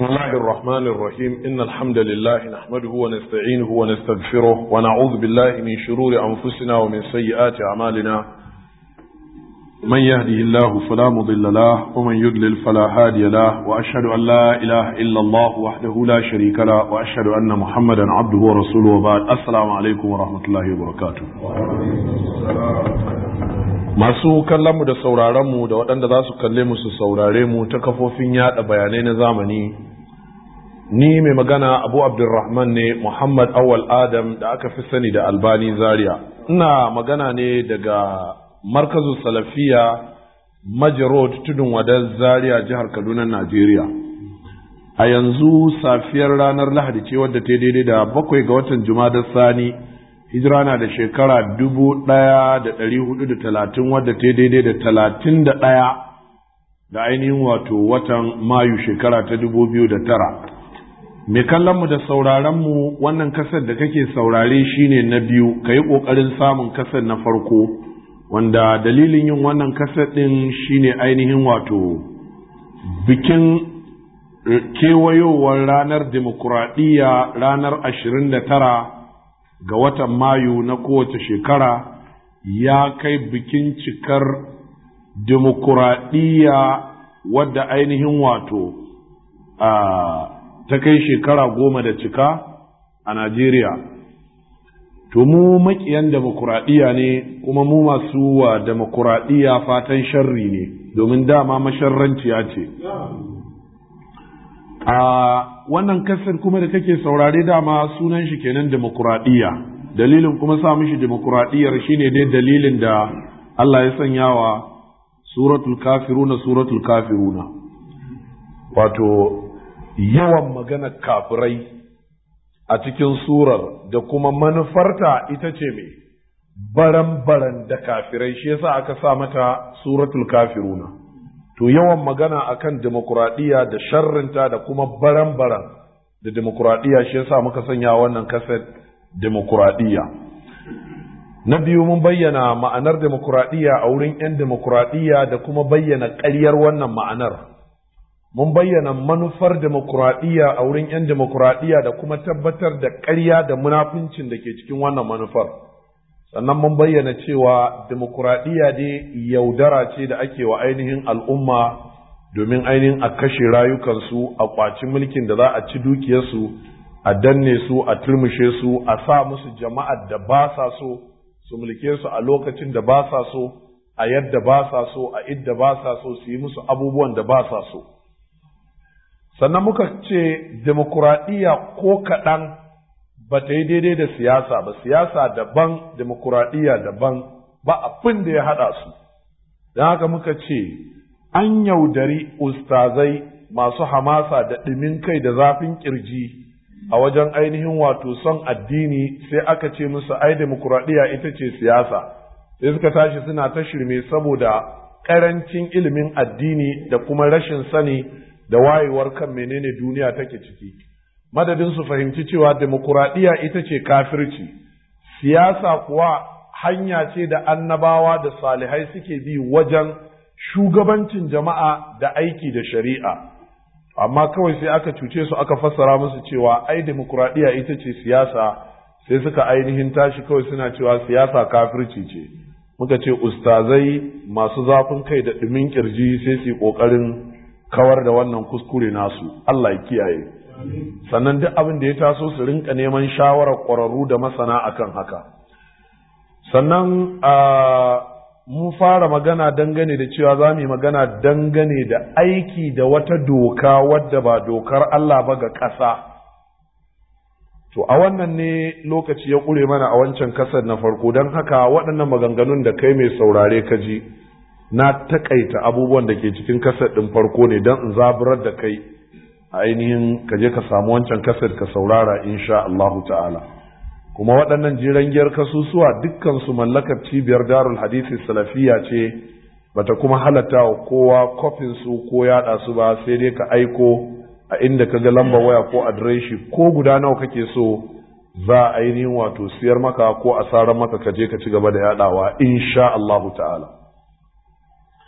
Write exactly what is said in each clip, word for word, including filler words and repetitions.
بسم الله الرحمن الرحيم إن الحمد لله نحمده ونستعينه ونستغفره ونعوذ بالله من شرور أنفسنا ومن سيئات أعمالنا من يهده الله فلا مضل له ومن يضلل فلا هادي له وأشهد أن لا إله إلا الله وحده لا شريك له وأشهد أن محمدا عبده ورسوله وبعد السلام عليكم ورحمة الله وبركاته. Masu kallonmu da sauraronmu da waɗanda za su kalle mu su saurare mu ta kafofin yaɗa bayanai na zamani, ni mai magana Abu Abdulrahman ne Muhammad Awal Adam da aka fi sani da Albani Zaria. Ina magana ne daga Markazu Salafiya Majorod Tudun Wadar Zaria jihar Kaduna, Najeriya. A yanzu safiyar ranar Lahadi ce wadda ta daidai da bakwai ga watan Jumadar Sani, hijira na da shekara dubu ɗaya da ɗari hudu da talatin wadda ta daidai da talatin da ɗaya da ainihin wato watan Mayu shekara ta dubu biyu da tara. Mai kallonmu da sauraronmu wannan kasar da kake saurare shine na biyu, ka yi ƙoƙarin samun kasar na farko, wanda dalilin yin wannan kasar ɗin shine ainihin wato bikin kewayowar ranar dimokuraɗiyya ranar ashirin da tara ga watan Mayu na kowace shekara ya kai bikin cikar dimokuraɗiyya wadda ainihin wato ta kai shekara goma da cika a Najeriya. To mu makiyan dimokuraɗiyya ne kuma mu masu wa dimokuraɗiyya fatan sharri ne, domin dama masharranciya ce. A wannan kasar kuma da kake saurare dama sunan shi kenan demokuraɗiyya. Dalilin kuma sa mishi demokuraɗiyyar shine dai dalilin da Allah ya sanya wa suratul kafiruna suratul kafiruna, wato yawan magana kafirai a cikin surar da kuma manufarta ita ce mai baran-baran da kafirai, shi yasa aka sa mata suratul kafiruna. To yawan magana akan demokuraɗiyya da sharrinta da kuma baran-baran da demokuraɗiyya shi yasa muka sanya wannan kaset demokuraɗiyya. Na biyu, mun bayyana ma'anar demokuraɗiyya a wurin 'yan demokuraɗiyya da kuma bayyana ƙaryar wannan ma'anar. Mun bayyana manufar demokuraɗiyya a wurin 'yan demokuraɗiyya da kuma tabbatar da ƙarya da munafincin da ke cikin wannan manufar. Sannan mun bayyana cewa demokuraɗiyya dai yaudara ce da ake wa ainihin al'umma domin ainihin a kashe rayukansu, a ƙwaci mulkin da za a ci dukiyarsu, a danne su, a turmushe su, a sa musu jama'ar da ba sa so su mulke su a lokacin da ba sa so, a yadda ba sa so, a idda ba sa so, su yi musu abubuwan da ba sa so. Sannan muka ce demokuraɗiyya ko kaɗan ba ta yi daidai da siyasa ba, siyasa daban, demokuraɗiyya daban, ba abin da ya haɗa su. Don haka muka ce an yaudari ustazai masu hamasa da ɗimin kai da zafin ƙirji a wajen ainihin wato son addini, sai aka ce musu ai demokuraɗiyya ita ce siyasa, sai suka tashi suna ta shirme saboda ƙarancin ilimin addini da kuma rashin sani da wayewar kan menene duniya take ciki. Madadin su fahimci cewa demokuraɗiyya ita ce kafirci, siyasa kuwa hanya ce da annabawa da salihai suke bi wajen shugabancin jama'a da aiki da shari'a. Amma kawai sai aka cuce su, aka fassara musu cewa ai demokuraɗiyya ita ce siyasa, sai suka ainihin tashi kawai suna cewa siyasa kafirci ce. Muka ce ustazai masu zafin kai da ɗumin ƙirji sai su yi ƙoƙarin kawar da wannan kuskure nasu. Allah ya kiyaye. Sannan duk abin da ya taso su rinka neman shawarar ƙwararru da masana akan haka. Sannan mun fara magana dangane da cewa za mu yi magana dangane da aiki da wata doka wadda ba dokar Allah ba ga ƙasa. To a wannan ne lokaci ya ƙure mana a wancan kasar na farko, don haka waɗannan maganganun da kai mai saurare ka ji na taƙaita abubuwan da ke cikin kasar ɗin farko ne don in zaburar da kai ainihin ka je ka samu wancan kasar ka saurara insha Allahu ta'ala. Kuma waɗannan jirangiyar kasusuwa dukkan su mallakar cibiyar Darul Hadisi Salafiyya ce, bata kuma halatta wa kowa kofin su ko yaɗa su ba, sai dai ka aiko a inda ka ga lamba waya ko adireshi ko guda nawa kake so za a ainihin wato siyar maka ko a sarar maka ka je ka ci gaba da yaɗawa insha Allahu ta'ala.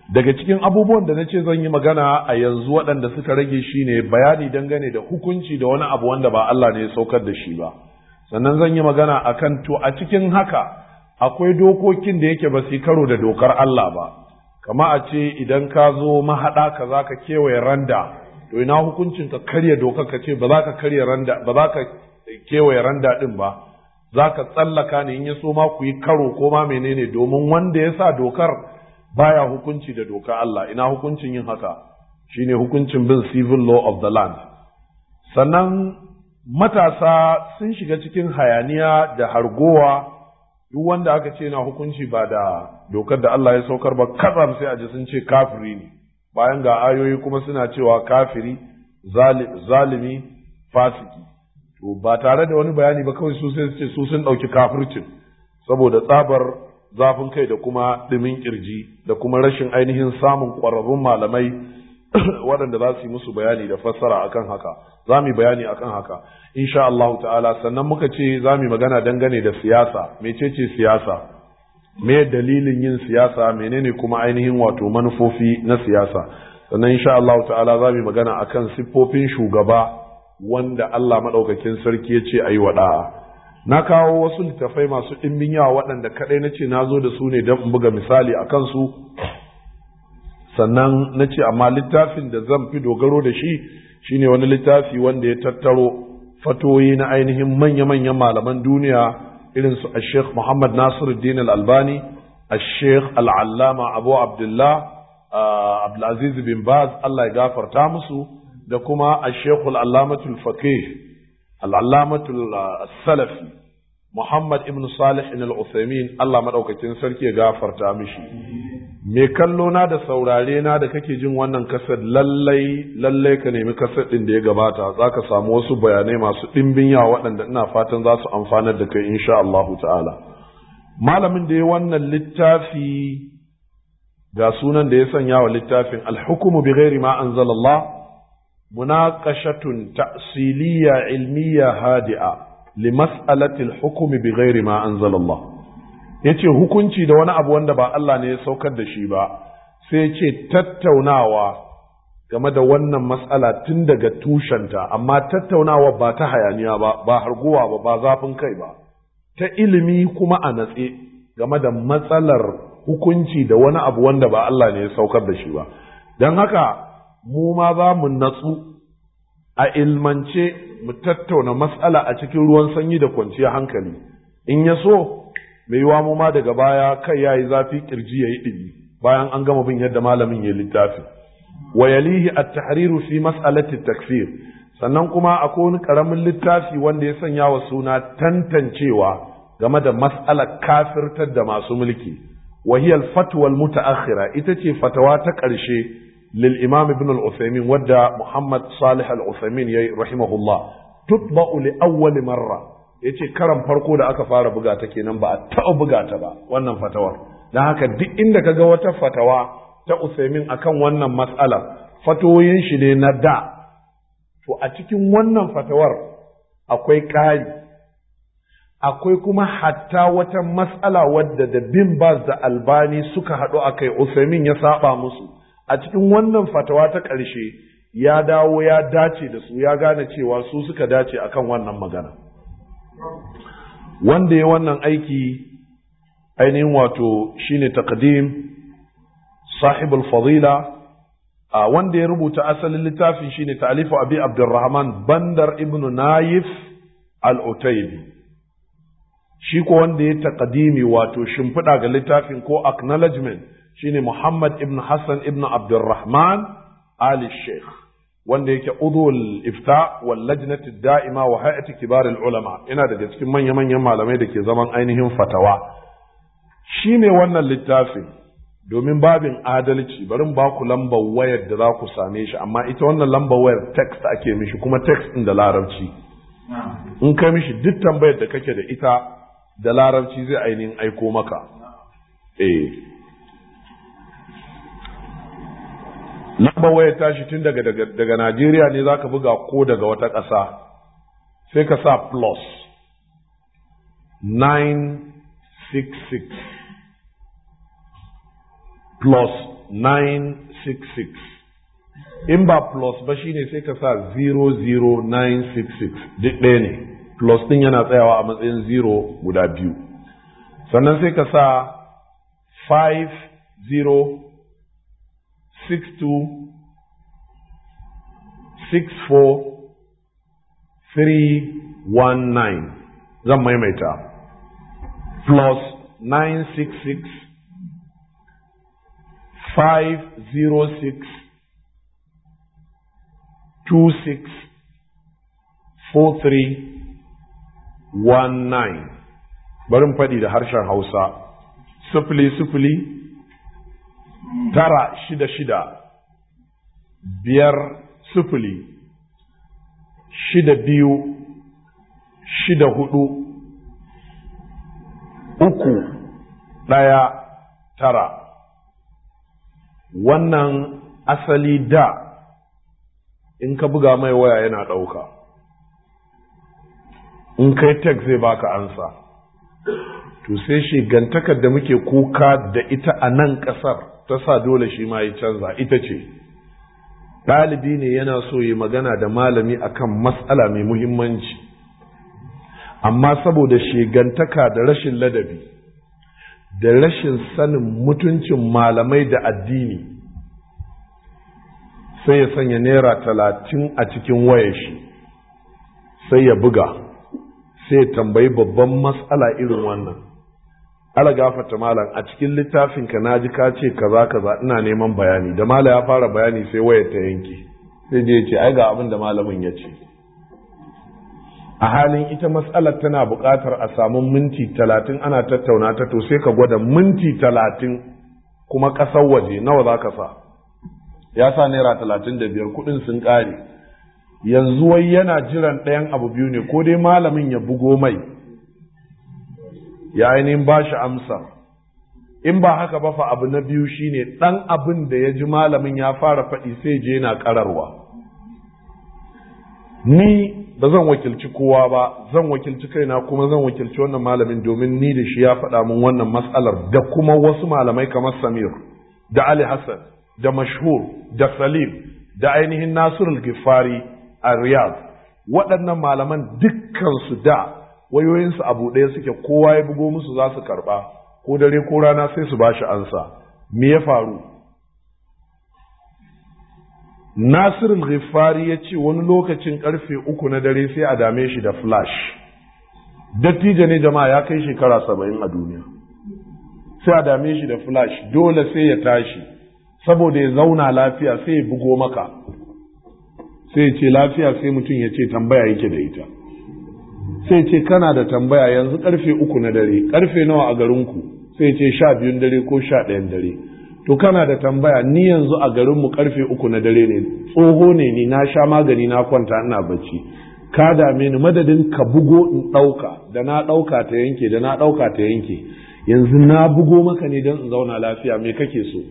daga cikin abubuwan da nace zan yi magana a yanzu waɗanda suka rage shine bayani dangane da hukunci da wani abu wanda ba Allah ne ya saukar da shi ba, sannan zan yi magana akan to a cikin haka akwai dokokin da yake ba su karo da dokar Allah ba, kama a ce idan ka zo mahaɗa ka za ka kewaye randa, to ina hukuncin ka karya dokar ka ce ba za ka karya randa ba za ka kewaye randa din ba, za ka tsallaka ne in ya so ma ku yi karo ko ma menene, domin wanda ya sa dokar baya hukunci da doka Allah. Ina hukuncin yin haka? Shine hukuncin bin civil law of the land. Sannan matasa sun shiga cikin hayaniya da hargowa, duk wanda aka ce na hukunci ba da dokar da Allah ya saukar ba, kazam sai a ji sun ce kafiri ne, bayan ga ayoyi kuma suna cewa kafiri, zalimi, fasiki. To ba tare da wani bayani ba, kawai su sai su ce su sun ɗauki kafircin saboda tsabar zafin kai da kuma ɗumin ƙirji da kuma rashin ainihin samun ƙwararrun malamai waɗanda za su yi musu bayani da fassara akan haka. Za mu yi bayani akan haka insha Allah ta'ala. Sannan muka ce za mu yi magana dangane da siyasa, mecece siyasa, me dalilin yin siyasa, menene kuma ainihin wato manufofi na siyasa. Sannan insha Allah ta'ala za mu yi magana akan siffofin shugaba wanda Allah maɗaukakin sarki ya ce a yi wa ɗa'a. Na kawo wasu littafai masu ɗimbin yawa waɗanda kaɗai na ce na zo da su ne don in buga misali a kansu, sannan na ce amma littafin da zan fi dogaro da shi shine wani littafi wanda ya tattaro fatoyi na ainihin manya-manyan malaman duniya irin su Sheikh Muhammad Nasiruddin Al-Albani, Sheikh Al-Allama Abu Abdullah Abdulaziz bin Baz, Allah ya gafarta musu, da kuma Sheikh Al-Allamatul Faqih Al-Allamatul Salafi Muhammad ibn Salih Al-Uthaymin, Allah madaukakin sarki ya gafarta mishi. Me kallo na da saurare na da kake jin wannan kasar, lallai lallai ka nemi kasar din da ya gabata, zaka samu wasu bayanai masu dimbin yawa waɗanda ina fatan za su amfanar da kai insha Allah ta'ala. Malamin da ya wannan littafi ga sunan da ya sanya wa littafin Al-Hukmu bi ghairi ma anzalallah, munaqashatun ta'siliyya ilmiyya hadi'a li mas'alati al-hukm bi ghairi ma anzala Allah. Yace hukunci da wani abu wanda ba Allah ne ya saukar da shi ba, sai yace tattaunawa game da wannan mas'ala tun daga tushenta, amma tattaunawa ba ta hayaniya ba, ba harguwa ba, ba zafin kai ba, ta ilimi kuma a natse game da matsalar hukunci da wani abu wanda ba Allah ne ya saukar da shi ba. Dan haka mu ma za mu natsu a ilmance mu tattauna mas'ala a cikin ruwan sanyi da kwanciyar hankali. In ya so, mai yiwa mu ma daga baya kai yayi zafi kirji yayi ɗimi bayan an gama bin yadda malamin ya littafi. Wa yalihi at-tahriru fi mas'alati at-takfir. Sannan kuma akwai wani karamin littafi wanda ya sanya wa suna tantancewa game da mas'alar kafirtar da masu mulki. Wa hiya al-fatwa al-muta'akhira, ita ce fatawa ta ƙarshe للإمام ابن العثيمين ودى محمد صالح العثيمين رحمه الله، تطبع لأول مرة. yace karan farko da aka fara buga ta kenan, ba a taɓa buga ta ba wannan fatawar. Dan haka duk inda kaga wata fatawa ta Uthaymin akan wannan mas'ala, fatoyin shi ne na da, to a cikin wannan fatawar akwai ƙari, akwai kuma hatta wata mas'ala wadda da Bin Baz da Albani suka haɗu akai, Uthaymin ya saba musu. A cikin wannan fatawa ta ƙarshe ya dawo ya dace da su, ya gane cewa su suka dace akan wannan magana. Wanda ya wannan aiki ainihin wato shine taqdim sahibul fadila, wanda ya rubuta asalin littafin shine ta'alifu Abi Abdurrahman Bandar ibn Nayif al-Utaybi. Shi ko wanda ya taqdimi wato shimfiɗa ga littafin ko acknowledgement shine Muhammad ibn Hassan ibn Abdurrahman Ali Sheikh, wanda yake udul ifta wal lajnati da'ima wa hay'ati kibar al ulama, ina daga cikin manya manyan malamai da ke zaman ainihin fatawa. Shine wannan littafin, domin babin adalci bari ba ku lambar wayar da za ku same shi, amma ita wannan lambar wayar text ake mishi, kuma text din da larabci. In kai mishi duk tambayar da kake da ita da larabci zai ainihin aiko maka. Eh lamba waya tashi tun daga daga, daga Najeriya ne zaka buga ko daga wata ƙasa, sai ka sa plus nine six six plus nine six six. In ba plus ba shine sai ka sa zero zero nine six six, duk ɗaya ne, plus ɗin yana tsayawa a matsayin zero guda biyu. Sannan sai ka sa five zero six two six four three one nine. Zan maimaita, plus nine six six five zero six two six four three one nine. Bari mu faɗi da harshen Hausa, sifili sifili tara shida shida biyar sifili shida biyu shida hudu uku ɗaya tara. Wannan asali da in ka buga mai waya yana ɗauka, in kai text zai baka ansa. To sai shigantakar da muke kuka da ita a nan ƙasar ta sa dole shi ma ya canza, ita ce ɗalibi ne yana so yi magana da malami akan matsala mai muhimmanci, amma saboda shigantaka da rashin ladabi da rashin sanin mutuncin malamai da addini sai ya sanya naira talatin a cikin wayar shi, sai ya buga, sai ya tambayi babban matsala irin wannan. Ala gafarta malam, a cikin littafin ka naji ka ce kaza kaza, ina neman bayani. Da malam ya fara bayani sai wayar ta yanke, sai je ya ce ai ga abin da malamin ya ce. A halin ita matsalar tana buƙatar a samu minti talatin ana tattauna ta, to sai ka gwada minti talatin kuma ƙasar waje nawa za ka sa. Ya sa naira talatin da biyar, kuɗin sun ƙare. Yanzu wai yana jiran ɗayan abu biyu ne, ko dai malamin ya bugo mai ya ainihin ba shi amsa, in ba haka ba fa abu na biyu shine ɗan abin da ya ji malamin ya fara faɗi sai je yana ƙararwa. Ni ba zan wakilci kowa ba, zan wakilci kaina kuma zan wakilci wannan malamin, domin ni da shi ya faɗa min wannan matsalar, da kuma wasu malamai kamar Samir da Ali Hassan da Mashhur da Salim da ainihin Nasirul Gifari a Riyadh. Waɗannan malaman dukkansu da wayoyinsu abu ɗaya suke, kowa ya bugo musu za su karɓa, ko dare ko rana sai su ba shi ansa. Me ya faru? Nasirul Ghifari ya ce wani lokacin karfe uku na dare sai a dame shi da flash. Dattijo ne jama'a, ya kai shekara saba'in a duniya. Sai a dame shi da flash, dole sai ya tashi, saboda ya zauna lafiya sai ya bugo maka. Sai ya ce lafiya, sai mutum ya ce tambaya yake da ita. Sai ya ce kana da tambaya, yanzu karfe uku na dare, karfe nawa a garinku? Sai ya ce sha biyun dare ko sha ɗayan dare. To kana da tambaya, ni yanzu a garinmu karfe uku na dare ne, tsoho ne ni, na sha magani na kwanta ina bacci, ka dame ni, madadin ka bugo in ɗauka, da na ɗauka ta yanke, da na ɗauka ta yanke, yanzu na bugo maka ne don in zauna lafiya, me kake so?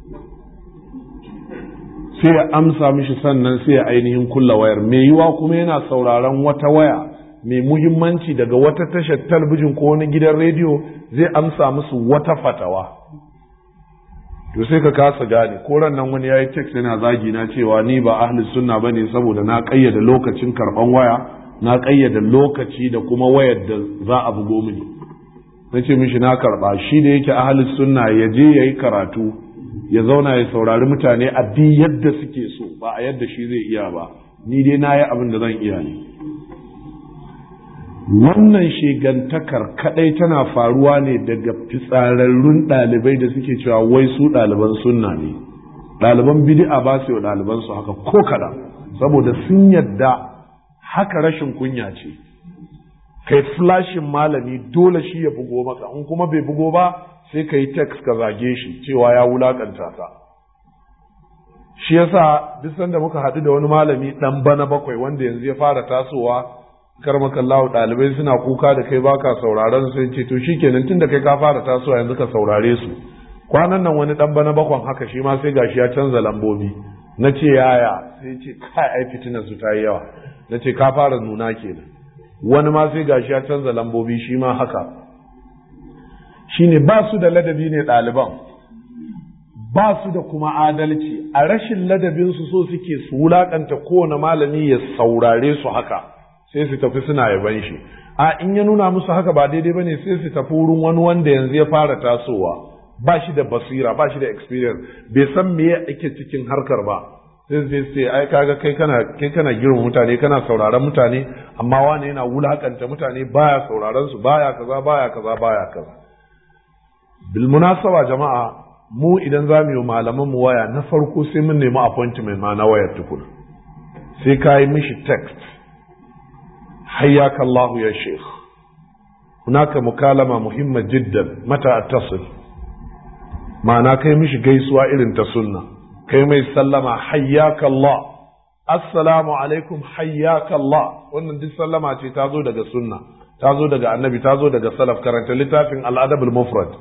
Sai ya amsa mishi, sannan sai ya ainihin kulla wayar. Mai yiwa kuma yana sauraron wata waya mai muhimmanci daga wata tashar talabijin ko wani gidan rediyo, zai amsa musu wata fatawa. To sai ka kasa gane, ko ran nan wani yayi text yana zagi na cewa ni ba ahli sunna bane saboda na kayyade lokacin karban waya, na kayyade lokaci da kuma wayar da za a bugo mini. Nace mishi na karba, shi da yake ahli sunna ya je yayi karatu, ya zauna ya saurari mutane a bi yadda suke so, ba a yadda shi zai iya ba. Ni dai na yi abin da zan iya ne. Wannan shigantakar kadai tana faruwa ne daga fitsararrun ɗalibai da suke cewa wai su ɗaliban sunna ne. Ɗaliban bid'a ba su yi ɗaliban su haka ko kada, saboda sun yadda haka rashin kunya ce. Kai flashin malami dole shi ya bugo maka, in kuma bai bugo ba sai ka yi text ka zage shi cewa ya wulakanta ka. Shi yasa duk sanda muka haɗu da wani malami ɗan bana bakwai wanda yanzu ya fara tasowa, karmakallahu ɗalibai suna kuka da kai baka sauraron su, ce to shikenan tunda kai ka fara tasowa yanzu ka saurare su. Kwanan nan wani dan bana bakwan haka shi ma sai gashi ya canza lambobi. Nace yaya? Sai ce kai ai fitinar su ta yi yawa. Nace ka fara nuna kenan. Wani ma sai gashi ya canza lambobi shi ma haka. Shine ba su da ladabi ne ɗaliban. ba su da kuma adalci, a rashin ladabinsu so suke su wulaƙanta kowane malami ya saurare su haka sai su tafi suna yaban shi. A in ya nuna musu haka ba daidai ba ne sai su tafi wurin wani wanda yanzu ya fara tasowa, ba shi da basira, ba shi da experience, bai san me ake cikin harkar ba. Sai sai sai ai kaga kai kana kai kana girma mutane, kana sauraron mutane, amma wani yana wulakanta mutane, baya sauraron su, baya kaza baya kaza baya kaza. Bil munasaba jama'a, mu idan za mu yi malaman mu waya na farko sai mun nemi appointment ma na wayar tukuna. Sai ka yi mishi text, hayyaka Allahu ya sheikh, hunaka mukalama muhimma jiddan, mata attasil, ma'ana kai mishi gaisuwa irin ta sunna, kai mai sallama hayyaka Allah, assalamu alaikum hayyaka Allah. Wannan duk sallama ce ta zo daga sunna, ta zo daga annabi, ta zo daga salaf. Karanta littafin al-adab al-mufrad.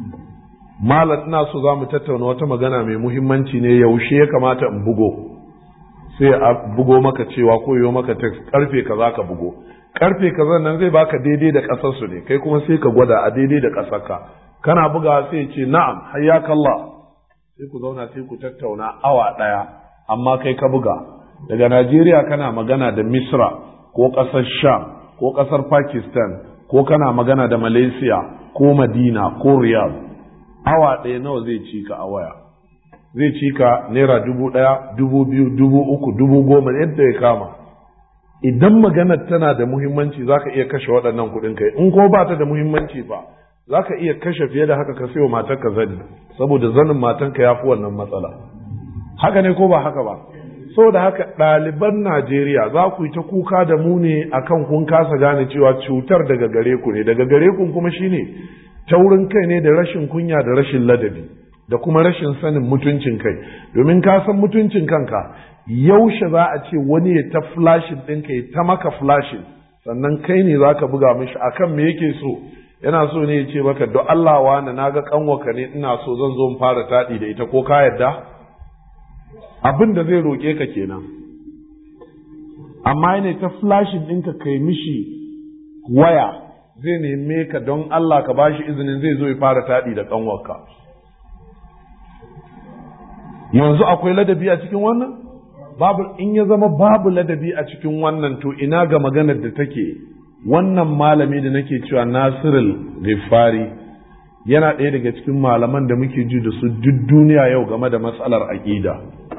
Malam ina so za mu tattauna wata magana mai muhimmanci ne, yaushe ya kamata in bugo? Sai a bugo maka cewa ko yo maka text karfe kaza ka bugo. Karfe kaza nan zai baka daidai da kasar su ne, kai kuma sai ka gwada a daidai da kasar ka. Kana buga sai ya ce na'am hayyakallah. Sai ku zauna sai ku tattauna awa daya, amma kai ka buga. Daga Najeriya kana magana da Misra ko kasar Sham ko kasar Pakistan ko kana magana da Malaysia ko Madina ko Riyadh. Awa ɗaya nawa zai ci ka a waya? Zai ci ka naira dubu ɗaya, dubu biyu, dubu uku, dubu goma, yadda ya kama. Idan maganar tana da muhimmanci za ka iya kashe waɗannan kuɗin kai, in ko ba ta da muhimmanci ba za ka iya kashe fiye da haka ka sayo matarka zani, saboda zanin matanka ya fi wannan matsala. Haka ne ko ba haka ba? Saboda haka ɗaliban Najeriya za ku yi ta kuka da mu ne akan kun kasa gane cewa cutar daga gare ku ne, daga gare ku kuma shine taurin kai ne da rashin kunya da rashin ladabi da kuma rashin sanin mutuncin kai. Domin ka san mutuncin kanka, yaushe za a ce wani ya ta flashin ɗinka ya ta maka flashin, sannan kai ne za ka buga mishi akan me yake so. Yana so ne ya ce maka don Allah wani na ga kanwaka ne ina so zan zo in fara taɗi da ita, ko ka yadda? Abin da zai roƙe ka kenan. Amma yana ta flashin ɗinka kai mishi waya, zai neme ka don Allah ka bashi izinin zai zo ya fara taɗi da kanwarka. Yanzu akwai ladabi a cikin wannan? Babu. In ya zama babu ladabi a cikin wannan, to ina ga maganar da take wannan malami da nake cewa Nasirul Ghifari yana ɗaya daga cikin malaman da muke ji da su duk duniya yau game da matsalar aƙida.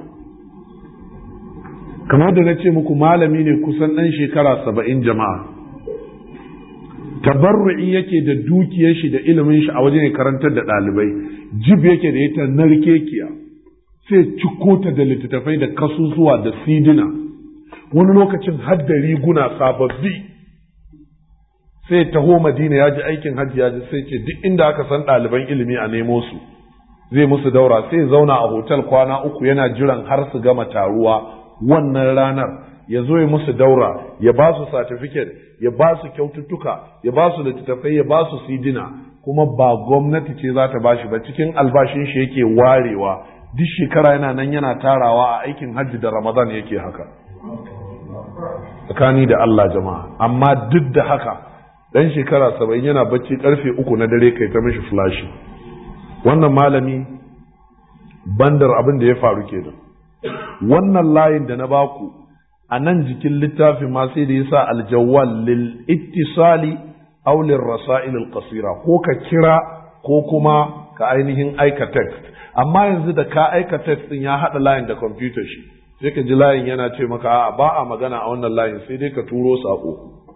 Kamar da na ce muku, malami ne kusan ɗan shekara saba'in jama'a. Tabarru'i yake da dukiyar shi da ilimin shi a wajen karantar da ɗalibai, jib yake da ita narkekiya, sai ciko ta da littattafai da kasusuwa da sidina, wani lokacin har da riguna sababbi. Sai taho Madina ya ji aikin hajji ya ji, sai ce duk inda aka san ɗaliban ilimi a nemo su, zai musu daura. Sai zauna a hotel kwana uku yana jiran har su gama taruwa wannan ranar, ya zo ya musu daura, ya ba su certificate, ya ba su kyaututtuka, ya ba su littattafai, ya ba su sidina, kuma ba gwamnati ce za ta bashi ba, cikin albashin shi yake warewa. Duk shekara yana nan yana tarawa a aikin hajji da Ramadan yake haka. Tsakani da Allah jama'a. Amma duk da haka dan shekara saba'in yana bacci karfe uku na dare kai ta mishi flashi. Wannan malami bandar abin da ya faru kenan. Wannan layin da na baku a nan jikin littafin ma sai da yasa aljawwal lil ittisali aw lir rasail al qasira, ko ka kira ko kuma ka ainihin aika text. Amma yanzu da ka aika text din ya hada layin da computer shi, sai ka ji layin yana ce maka a'a ba a magana a wannan layin, sai dai ka turo sako.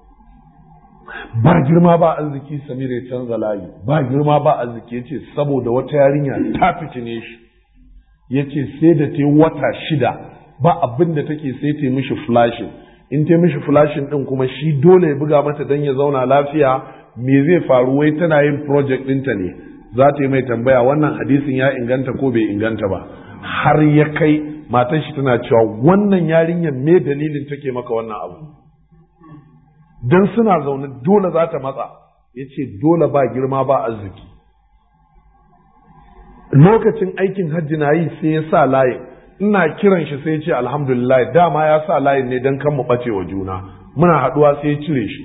Ba girma ba arziki Samir ya canza layi, ba girma ba arziki yace saboda wata yarinya ta fitine shi, yace sai da ta wata shida ba abin da take sai ta mishi flashing. In ta mishi flashing din kuma shi dole ya buga mata dan ya zauna lafiya. Me zai faru? Wai tana yin project ɗinta ne, za ta yi mai tambaya wannan hadisin ya inganta ko bai inganta ba. Har ya kai matan shi tana cewa wannan yarinyar me dalilin take maka wannan abu? Dan suna zaune dole za ta matsa. Yace dole ba girma ba arziki. Lokacin aikin hajji na yi sai ya sa layin, ina kiran shi sai ya ce alhamdulillah, dama ya sa layin ne don kan mu ɓace wa juna, muna haɗuwa sai ya cire shi.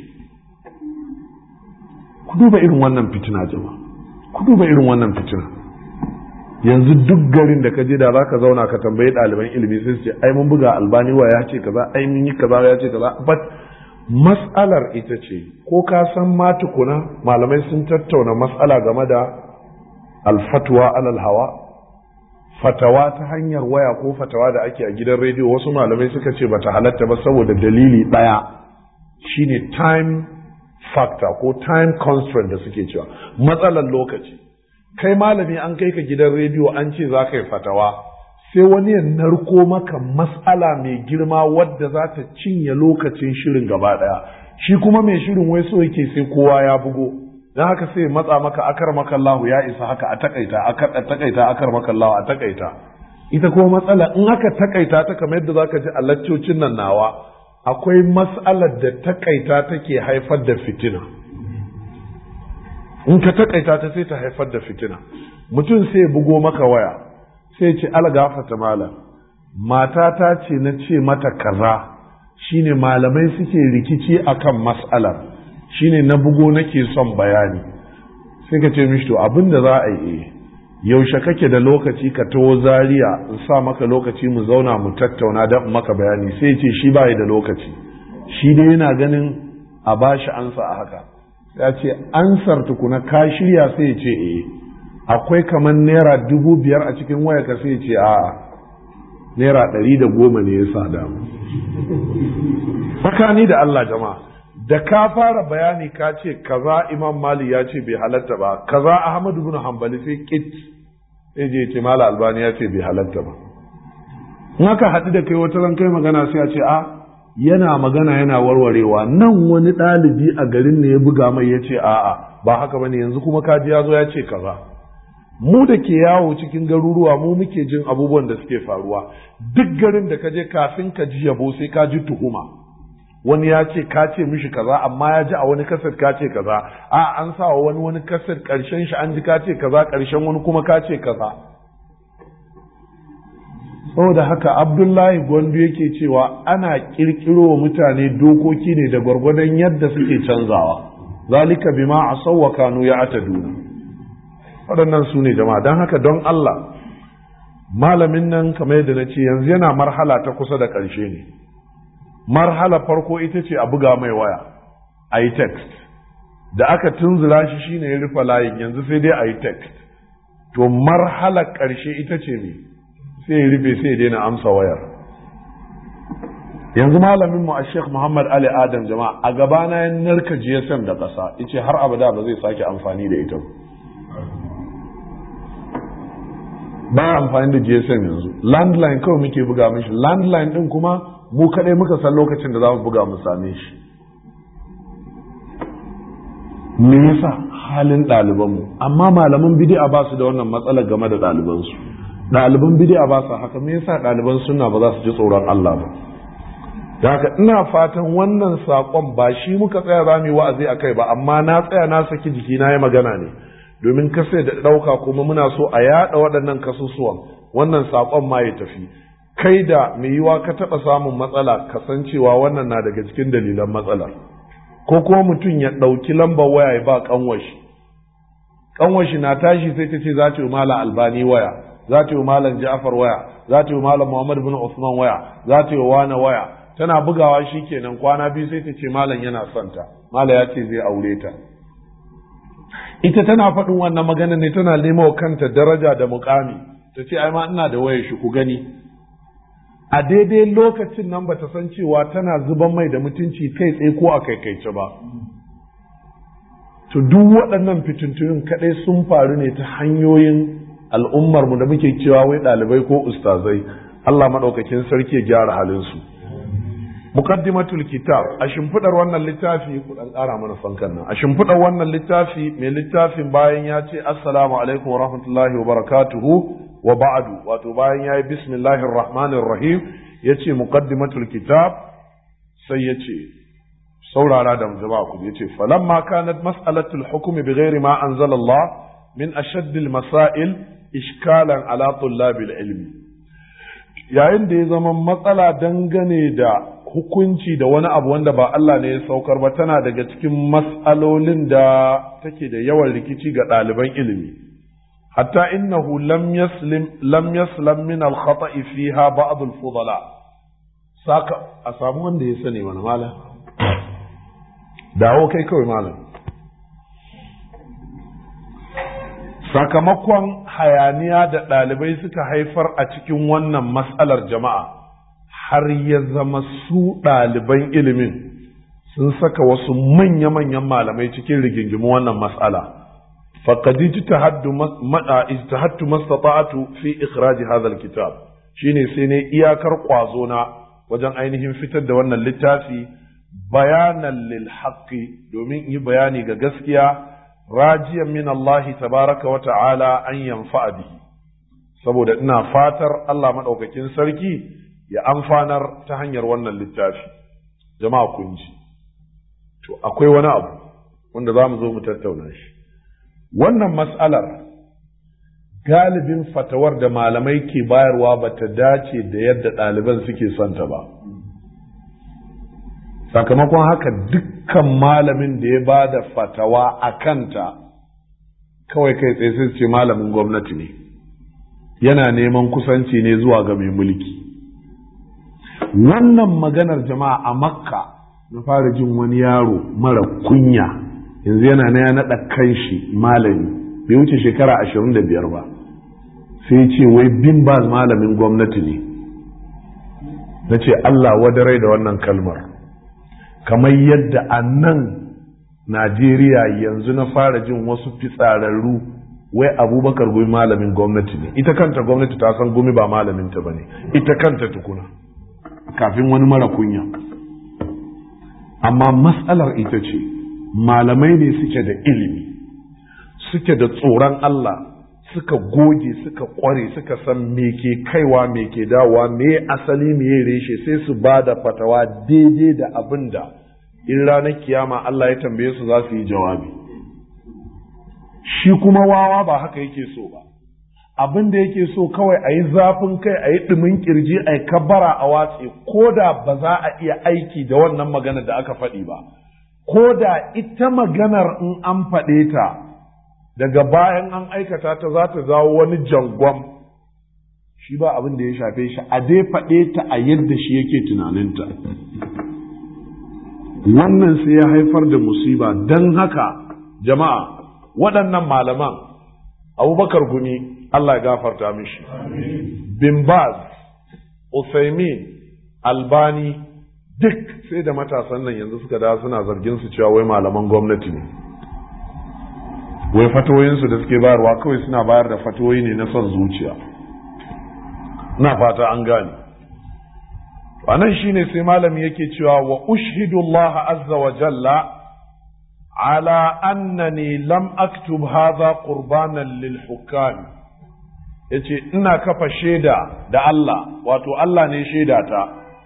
Ku duba irin wannan fitina jama'a, ku duba irin wannan fitina. yanzu duk garin da ka je da zaka zauna ka tambayi ɗaliban ilimi sai su ce ai mun buga albani wa ya ce kaza ai mun yi kaza ya ce kaza but mas'alar ita ce ko ka san ma tukuna malamai sun tattauna mas'ala game da alfatwa alal hawa, fatawa ta hanyar waya ko fatawa da ake a gidan rediyo. Wasu malamai suka ce bata halatta ba saboda dalili ɗaya, shine time factor ko time constraint da suke cewa, matsalar lokaci. Kai malami an kai ka gidan rediyo an ce za ka yi fatawa, sai wani ya narko maka mas'ala mai girma wadda za ta cinye lokacin shirin gaba ɗaya, shi kuma mai shirin wai so yake sai kowa ya bugo, don haka sai matsa maka akar makallahu ya isa haka a takaita a takaita akar makallahu a takaita. Ita kuma matsala in aka takaita ta kamar yadda zaka ji a laccocin nan nawa, akwai mas'alar da takaita take haifar da fitina. In ka takaita ta sai ta haifar da fitina. Mutum sai bugo maka waya sai ce algafata malam, matata ce na ce mata kaza, shine malamai suke rikici akan mas'alar, shine na bugo nake son bayani. Sai ka ce mishi to abin da za a yi, yaushe kake da lokaci ka taho Zaria in sa maka lokaci mu zauna mu tattauna don maka bayani. Sai ce shi bai da lokaci, shi dai yana ganin a bashi ansa a haka. Ya ce ansar tukuna ka shirya? sai ya ce eh. Akwai kamar naira dubu biyar a cikin wayarka? sai ya ce a'a, naira ɗari da goma ne ya sa damu. Tsakani da Allah jama'a, da ka fara bayani ka ce kaza Imam Malik ya ce bai halatta ba, kaza Ahmad ibn Hanbali, sai kit sai je ce Malam Albani ya ce bai halatta ba. In aka haɗu da kai wata ran kai magana sai a ce a yana magana yana warwarewa, nan wani ɗalibi a garin ne ya buga mai ya ce a'a ba haka bane, yanzu kuma kaji ya zo ya ce kaza. Mu da ke yawo cikin garuruwa mu muke jin abubuwan da suke faruwa. Duk garin da ka je kafin ka ji yabo sai ka ji tuhuma. Wani ya ce ka ce mishi kaza amma ya ji a wani kasar ka ce kaza, a an sa wa wani wani kasar karshen shi an ji ka ce kaza, karshen wani kuma ka ce kaza. Saboda haka Abdullahi Gwandu yake cewa ana kirkiro wa mutane dokoki ne da gwargwadon yadda suke canzawa. Zalika bima asaw wa kanu ya'taduna. Waɗannan su ne jama'a. Don haka don Allah, malamin nan kamar yadda na ce yanzu yana marhala ta kusa da ƙarshe ne. Marhala farko ita ce a buga mai waya, a yi text. Da aka tunzula shi shine ya rufe layin, yanzu sai dai a yi text. To marhala ƙarshe ita ce ne, sai ya rufe sai ya daina amsa wayar. Yanzu malaminmu a Sheikh Muhammad Ali Adam jama'a a gabana ya narka G S M da ƙasa, yace har abada ba zai sake amfani da ita ba. Amfani da G S M yanzu, landline kawai muke buga mishi. Landline din kuma mu kaɗai muka san lokacin da za mu buga mu same shi. Me yasa? Halin ɗalibanmu. Amma malaman bid'a ba su da wannan matsalar game da ɗalibansu. Ɗaliban bid'a ba su haka. Me yasa ɗaliban sunna ba za su ji tsoron Allah ba? Da haka ina fatan wannan saƙon ba shi muka tsaya za mu yi wa'azi a kai ba, amma na tsaya na saki jiki na yi magana ne domin kasai da ɗauka, kuma muna so a yaɗa waɗannan kasusuwan, wannan saƙon ma ya tafi. Kai da mai yiwa ka taɓa samun matsala, kasancewa wannan na daga cikin dalilan matsalar. Ko kuma mutum ya ɗauki lambar waya ya ba ƙanwashi, ƙanwashi na tashi sai ta ce za ta yi malam Albani waya, za ta yi malam Ja'far waya, za ta yi malam Muhammad bin Usman waya, za ta yi wani waya. Tana bugawa shi kenan, kwana biyu sai ta ce malam yana son ta, malam ya ce zai aure ta. Ita tana faɗin wannan magana ne tana nema wa kanta daraja da muƙami, ta ce ai ma ina da wayar shi ku gani. A daidai lokacin nan bata san cewa tana zuban mai da mutunci kai tsaye ko a kaikaice ba. To duk waɗannan fitintunin kaɗai sun faru ne ta hanyoyin al'ummarmu da muke cewa wai ɗalibai ko ustazai. Allah maɗaukakin sarki ya gyara halinsu. Muqaddimatul kitab, a shimfidar wannan littafi ku dan ƙara mana fankan nan. A shimfidar wannan littafi mai littafin bayan ya ce assalamu alaikum wa rahmatullahi wa barakatuhu wa ba'du, wato bayan ya yi bismillahir rahmanir rahim yace muqaddimatul kitab, sai yace saurara da jama'a ku yace falamma kanat mas'alatul hukmi bighairi ma anzala Allah min ashaddil masail ishkalan ala tullabil ilmi. Yayin da ya zama matsala dangane da hukunci da wani abu wanda ba Allah ne ya saukar ba, tana daga cikin mas'alolin da take da yawan rikici ga ɗaliban ilimi. hatta innahu lam yaslim lam yaslam min al-khata'i fiha ba'd al-fudala saka a samu wanda ya sani wani malam dawo kai kawai malam sakamakon hayaniya da ɗalibai suka haifar a cikin wannan mas'alar jama'a har ya zama su ɗaliban ilimin sun saka wasu manya-manyan malamai cikin rigingimu wannan mas'ala faqad ijtahadtu ijtahadtu mastata'tu fi ikhraj hadha alkitab shine sai ne iyakar kwazo na wajen ainihin fitar da wannan littafi bayanan lil haqqi domin yi bayani ga gaskiya rajiyan min Allah tabaraka wa ta'ala an yanfa'a bihi saboda ina fatar Allah madaukakin sarki ya amfanar ta hanyar wannan littafi jama'a kun ji to akwai wani abu wanda za mu zo mu tattauna shi wannan mas'alar galibin fatawar da malamai ke bayarwa ba ta dace da yadda ɗaliban suke son ta ba sakamakon haka dukkan malamin da ya ba da fatawa a kanta kawai kai tsaye sai ce malamin gwamnati ne yana neman kusanci ne zuwa ga mai mulki wannan maganar jama'a a makka na fara jin wani yaro mara kunya yanzu yana na ya naɗa kanshi malami bai wuce shekara ashirin da biyar ba sai ce wai bin ba malamin gwamnati ne na ce Allah wadarai da wannan kalmar kamar yadda a nan Najeriya yanzu na fara jin wasu fitsararru wai abubakar gumi malamin gwamnati ne ita kanta gwamnati ta san gumi ba malaminta ba ne ita kanta tukuna kafin wani mara kunya amma matsalar ita ce malamai ne suke da ilimi suke da tsoron Allah suka goge suka kware suka san me ke kaiwa me ke dawowa me asali me reshe sai su ba da fatawa daidai da abin da in ranar kiyama Allah ya tambaye su za su yi jawabi shi kuma wawa ba haka yake so ba abin da yake so kawai a yi zafin kai a yi ɗumin kirji a yi kabbara a watse ko da ba za a iya aiki da wannan magana da aka faɗi ba ko da ita maganar in an faɗe ta daga bayan an aikata ta za ta zawo wani jangon shi ba abin da ya shafe shi a dai faɗe ta a yadda shi yake tunaninta wannan sai ya haifar da musiba don haka jama'a waɗannan malaman abubakar gumi Allah ya gafarta mishi bin Baz Usaimin Albani duk sai da matasan nan yanzu suka da suna zargin su cewa wai malaman gwamnati ne wai fatoyinsu da suke bayarwa kawai suna bayar da fatoyi ne na son zuciya ina fata an gane anan shine sai malami yake cewa wa ushhidu Allah azza wa jalla ala annani lam aktub hadha qurbanan lil hukam yace ina kafa shaida da Allah wato Allah ne shaida ta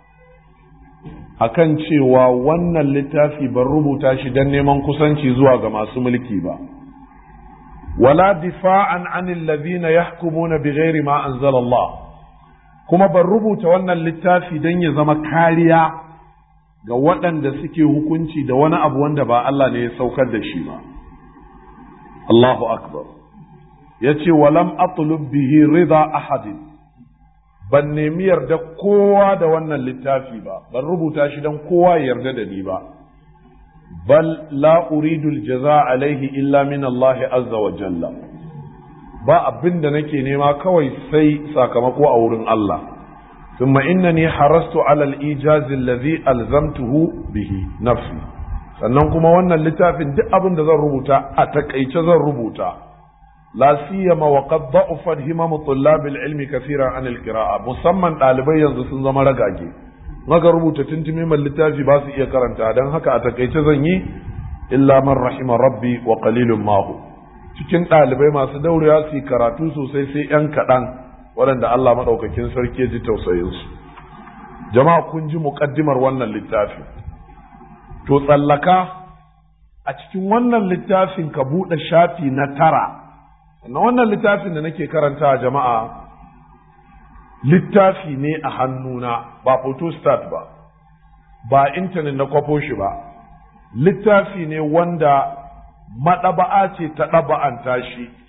akan cewa wannan littafi ban rubuta shi dan neman kusanci zuwa ga masu mulki ba wala difa'an anil ladhina yahkumuna bighairi ma anzala Allah kuma ban rubuta wannan littafi dan ya zama kariya ga waɗanda suke hukunci da wani abu wanda ba Allah ne ya saukar da shi ba Allahu akbar yace walam atlub bihi rida ahadin ban nemi yarda kowa da wannan littafi ba ban rubuta shi dan kowa ya yarda da ni ba bal la uridu aljaza alaihi illa min Allah azza wa jalla ba abinda nake nema kawai sai sakamako a wurin Allah thumma innani harastu ala al-ijaz alladhi alzamtuhu bihi nafsi sannan kuma wannan littafin duk abin da zan rubuta a takaice zan rubuta la siyama wa qad da'afat himam tullab al-ilmi kaseeran an al-qira'a musamman dalibai yanzu sun zama ragage maka rubuta tuntumi man littafi ba su iya karanta dan haka a takaice zan yi illa man rahima rabbi wa qalilun ma hu cikin dalibai masu daurewa su karatu sosai sai yan kadan waɗanda Allah madaukakin sarki ya ji tausayin su jama'a kun ji muqaddimar wannan littafi to tsallaka a cikin wannan littafin ka bude shafi na tara na wannan littafin da nake karanta jama'a littafi ne a hannuna ba photostat ba ba intanet na kwafo shi ba littafi ne wanda maɗaba'a ce ta ɗaba'anta shi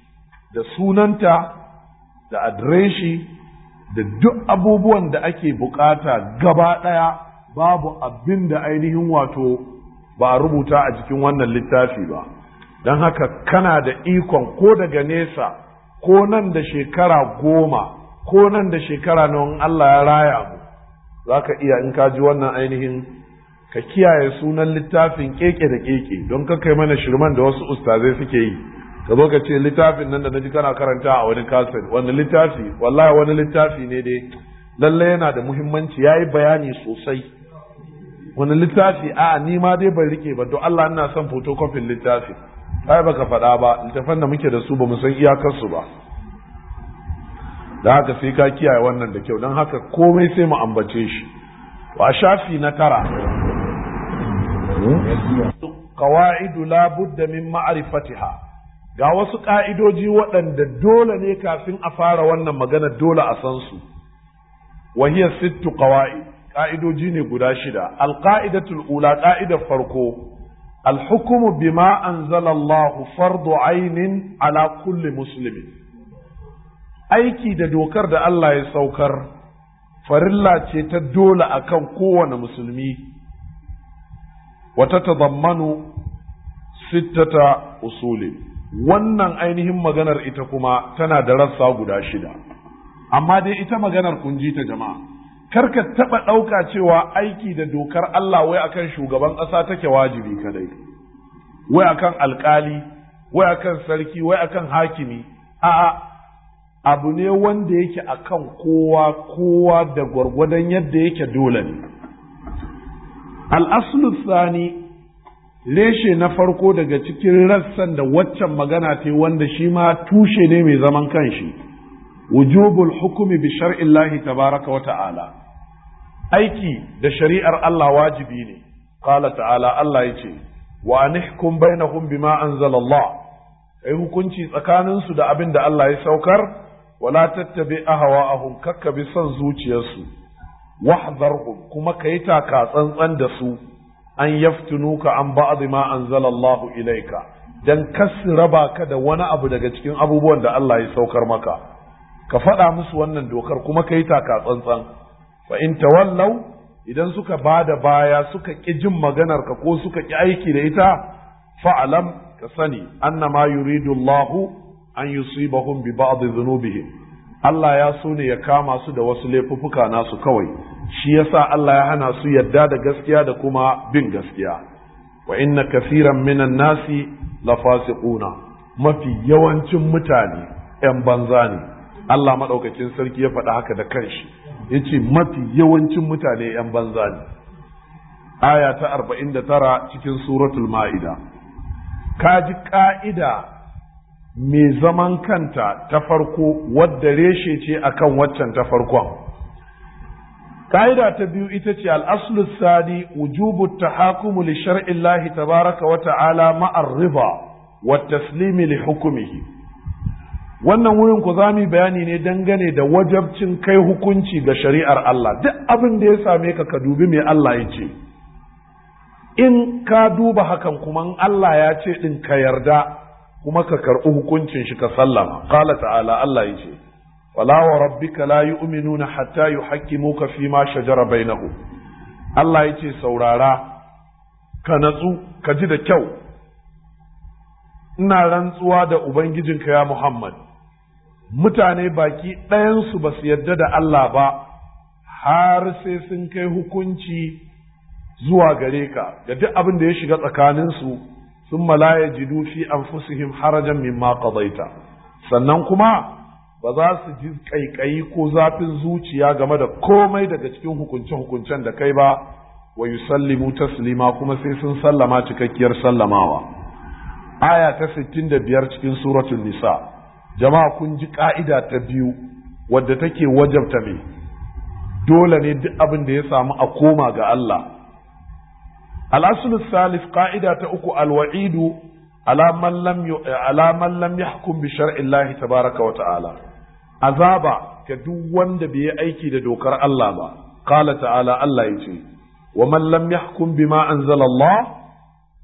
da sunanta da adireshi da duk abubuwan da ake bukata gaba ɗaya, babu abin da ainihin wato ba a rubuta a cikin wannan littafi ba. Don haka kana da ikon ko daga nesa ko nan da shekara goma ko nan da shekara nawa Allah ya raya mu, za ka iya in ka ji wannan ainihin ka kiyaye sunan littafin keke da keke, don ka kai mana shirman da wasu ustazai suke yi. Ka zo ka ce littafin nan da naji kana karanta a wani kaset, wani littafi, wallahi wani littafi ne dai lalle yana da muhimmanci, yayi bayani sosai. Wani littafi a ni ma dai ban rike ba, don Allah ina son photocopy littafi. Ai baka faɗa ba, littafan da muke da su ba mu san iyakar su ba. Da haka sai ka kiyaye wannan da kyau, don haka komai sai mu ambace shi. Wa shafi na tara. Qawaidu la budda min ma'rifatiha. Ga wasu ƙa'idoji waɗanda dole ne kafin a fara wannan magana dole a san su, wahiyar sittu ƙawa'i, ƙa'idoji ne guda shida. Alƙa'idatul ula, ƙa'idar farko, alhukumu bima anzalallahu fardu ainin ala kulli muslimin. Aiki da dokar da Allah ya saukar, farilla ce ta dole akan kowane musulmi, wata tazammanu sittata usulin. Wannan ainihin maganar ita kuma tana da rassa guda shida, amma dai ita maganar kun ji ta jama'a, karka taɓa ɗauka cewa aiki da dokar Allah wai akan shugaban ƙasa take wajibi kadai, wai akan alƙali, wai akan sarki, wai akan hakimi. A'a, abu ne wanda yake akan kowa kowa da gwargwadon yadda yake dole ne. Al-aslu thani, reshe na farko daga cikin rassan da waccan magana ce wanda shi ma tushe ne mai zaman kanshi, wujubul hukumi bi shar'illahi tabaraka wa ta'ala. Aiki da shari'ar Allah wajibi ne. Qala ta'ala, Allah yace, wa anihkum bainahum bima anzalallah. Kai hukunci tsakanin su da abin da Allah ya saukar, wala tattabi ahwa'ahum, kakka bi son zuciyarsu. Wahdharhum, kuma kai taka tsantsan da su, an yaftunuka an ba'd ma anzalallahu ilaika, dan kasu raba ka da wani abu daga cikin abubuwan da Allah ya saukar maka. Ka faɗa musu wannan dokar kuma kai taka tsantsan. Fa in tawallaw, idan suka bada baya suka ƙi jin maganar ka ko suka ƙi aiki da ita, fa'alam, ka sani annama yuridu Allahu an yusibahum bi ba'd dhunubihim. Allah ya so ne ya kama su da wasu laifuffuka nasu kawai, shi yasa Allah ya hana su yadda da gaskiya da kuma bin gaskiya. Wa inna kaseeran minan nasi la fasiquna, mafi yawancin mutane ƴan banza ne. Allah madaukakin sarki ya faɗa haka da kanshi, yace mafi yawancin mutane ƴan banza ne. Aya ta arba'in da tara cikin suratul Ma'ida. Kaji ka'ida mai zaman kanta ta farko wadda reshe ce akan waccan ta farkon. Ka'ida ta biyu ita ce al'aslu sadi, wujubu tahakumu li shar'illahi tabaraka wa ta'ala ma'ar riba wa taslimi li hukumihi. Wannan wurin ku zami bayani ne dangane da wajabcin kai hukunci ga shari'ar Allah. Duk abin da ya same ka ka dubi me Allah ya ce. In ka duba hakan kuma in Allah ya ce din ka yarda, kuma ka karɓi hukuncin shi ka sallama. Qala ta'ala, Allah ya ce, fala wa rabbika la yu'minuna hatta yuhakkimuka fi ma shajara bainahum. Allah ya ce saurara, ka natsu, ka ji da kyau. Ina rantsuwa da Ubangijinka ya Muhammad, mutane baki ɗayansu ba su yarda da Allah ba, har sai sun kai hukunci zuwa gare ka, da duk abin da ya shiga tsakaninsu, sun la yajidu fi anfusihim harajan mimma qadaita. Sannan kuma ba za su ji kaikayi ko zafin zuciya game da komai daga cikin hukunce-hukuncen da kai ba, wa yusallimu taslima, kuma sai sun sallama cikakkiyar sallamawa. Aya ta sittin da biyar cikin suratul Nisa. Jama'a kun ji ka'ida ta biyu wadda take wajabta me? Dole ne duk abin da ya samu a koma ga Allah. الأصل الثالث قاعدة أكو الوعيد على من لم ي... على من لم يحكم بشرع الله تبارك وتعالى. عذابا كدوان دبي أيكي دوكر الله با. قال تعالى الله يجي ومن لم يحكم بما أنزل الله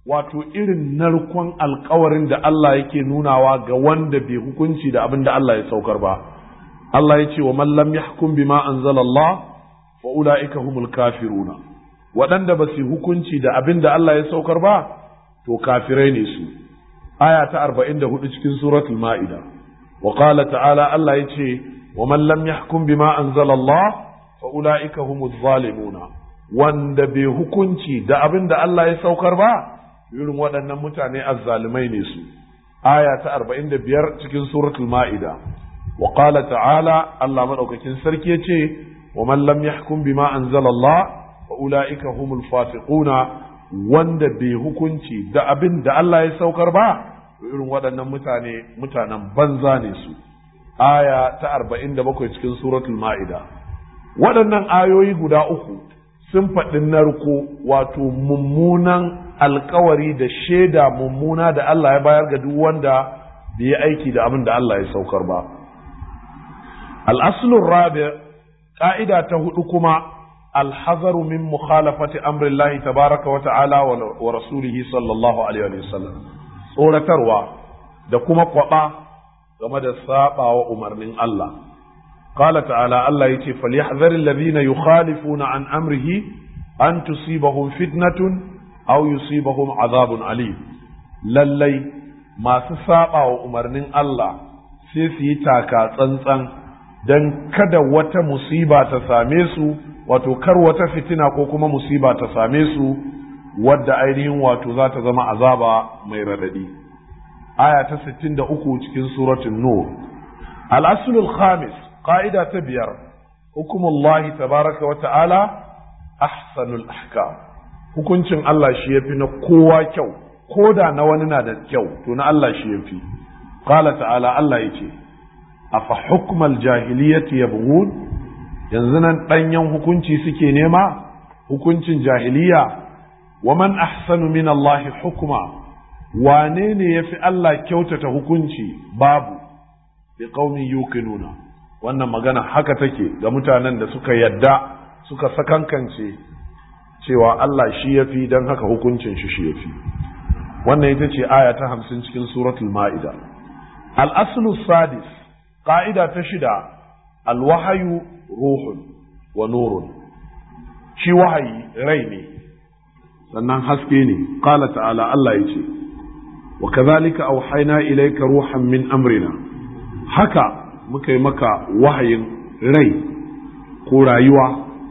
wato irin narkon alkawarin da Allah yake nunawa ga wanda bai hukunci da abin da Allah ya saukar ba. Allah ya ce wa man lam yahkum bima anzalallah fa ulaika humul kafiruna, waɗanda ba su hukunci da abin da Allah ya saukar ba to kafirai ne su. Aya ta arba'in da hudu cikin suratul ma'ida. Wa qala ta'ala, Allah ya ce wa man lam yahkum bima anzalallah fa ulaika humuz zalimuna, wanda bai hukunci da abin da Allah ya saukar ba irin waɗannan mutane azzalumai ne su. Aya ta arba'in da biyar cikin suratul ma'ida. Wa qala ta'ala, Allah madaukakin sarki ya ce wa man lam yahkum bima anzalallah fa ulaika humul fasiquna, wanda bai hukunci da abin da Allah ya saukar ba irin waɗannan mutane mutanen banza ne su. Aya ta arba'in da bakwai cikin suratul ma'ida. Waɗannan ayoyi guda uku sun faɗi narko, wato mummunan alkawari da shaida mummuna da Allah ya bayar ga duk wanda bai yi aiki da abin da Allah ya saukar ba. Al-aslur rabi', ƙa'ida ta hudu kuma alhazaru min mukhalafati amrillahi tabaraka wa ta'ala wa rasulihi sallallahu alaihi wa sallam, tsoratarwa da kuma kwaba game da sabawa umarnin Allah. Qala ta'ala, Allah yace falyahdharil ladhina yukhalifuna an amrihi an tusibahum fitnatun aw yusibahum azabun alim. Lallai masu sabawa umarnin Allah sai su yi taka tsantsan dan kada wata musiba ta same su, wato kar wata fitina ko kuma musiba ta same su wadda ainihin wato za ta zama azaba mai radadi. Aya ta sittin da uku cikin suratul nur. Al-aslul khamis, qa'ida ta biyar, hukumullahi tabaraka wa ta'ala ahsanul ahkam. Hukuncin Allah shi yafi na kowa kyau, ko da na wani na da kyau to na Allah shi yafi. Qala ta'ala, Allah yace afa hukmal jahiliyyati yabghun, yanzu nan danyen hukunci suke nema, hukuncin jahiliya. Wa man ahsanu min Allah hukma, wane ne yafi Allah kyautata hukunci? Babu. Bi qaumin yuqinuna, wannan magana haka take ga mutanen da suka yadda suka sakankance cewa Allah shi yafi, dan haka hukuncin shi shi yafi. Wannan ita ce aya ta hamsin cikin suratul ma'ida. Al-aslu sadis, ƙa'ida ta shida, alwahayu ruhun wa nurun. Shi wahayi rai ne, sannan haske ne. Qala ta'ala, Allah ya ce, wa kazalika auhayna ilayka ruhan min amrina, haka muka yi maka wahayin rai ko rayuwa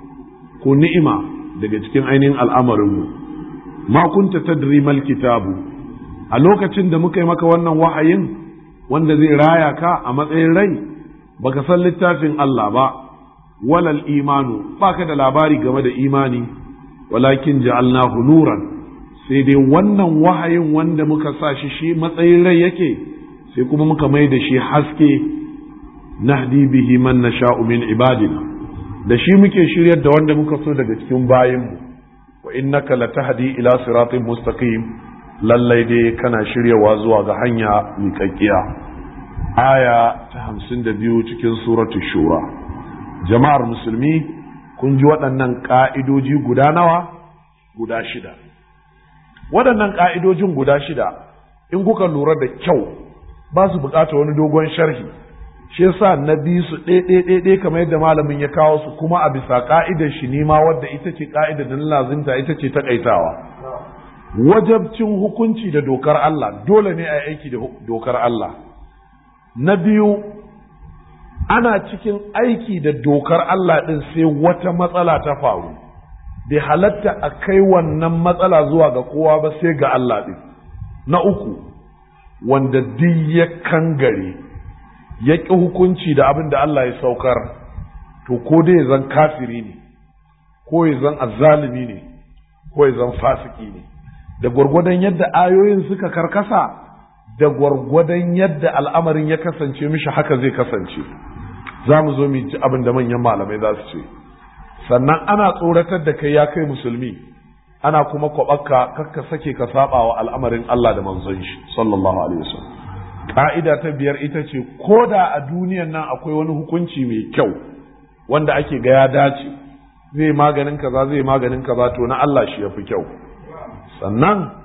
ko ni'ima daga cikin ainihin al'amarinmu. Ma kunta tadri mal kitabu, a lokacin da muka yi maka wannan wahayin wanda zai raya ka a matsayin rai, baka san littafin Allah ba, walal imanu, baka da labari game da imani, walakin ja'alnahu nuran, sai dai wannan wahayin wanda muka sa shi shi matsayin rai yake, sai kuma muka mai da shi haske, nahdi bihi man nasha'u min ibadina, da shi muke shiryar da wanda muka so daga cikin bayinmu. Wa innaka latahdi ila siratin mustaqim, lallai dai kana shiryawa zuwa ga hanya miƙaƙƙiya. Aya ta hamsin da biyu cikin suratu shura. Jama'ar musulmi, kun ji waɗannan ƙa'idoji guda nawa? Guda shida. Waɗannan ƙa'idojin guda shida, in kuka lura da kyau, ba su buƙata wani dogon sharhi. Shi yasa na bi su ɗaiɗaiɗaiɗai kamar yadda malamin ya kawo su, kuma a bisa ƙa'idar shi nima wadda ita ce ƙa'idar da na lazimta, ita ce taƙaitawa. Wajabcin hukunci da dokar Allah, dole ne a yi aiki da dokar Allah. Na biyu, ana cikin aiki da dokar Allah ɗin sai wata matsala ta faru, bai halatta a kai wannan matsala zuwa ga kowa ba sai ga Allah ɗin. Na uku, wanda duk ya kangare ya ƙi hukunci da abin da Allah ya saukar, to ko dai ya zan kafiri ne, ko ya zan azzalimi ne, ko ya zan fasiki ne. Da gwargwadon yadda ayoyin suka karkasa, da gwargwadon yadda al'amarin ya kasance mishi haka zai kasance. Za mu zo mu ji abin da manyan malamai za su ce. Sannan ana tsoratar da kai ya kai musulmi, ana kuma kwaɓaka kakka sake ka saba wa al'amarin Allah da manzon shi sallallahu alaihi wasallam. Ka'ida ta biyar ita ce, ko da a duniyan nan akwai wani hukunci mai kyau wanda ake ga ya dace, zai maganin kaza zai maganin kaza, to na Allah shi yafi kyau. Sannan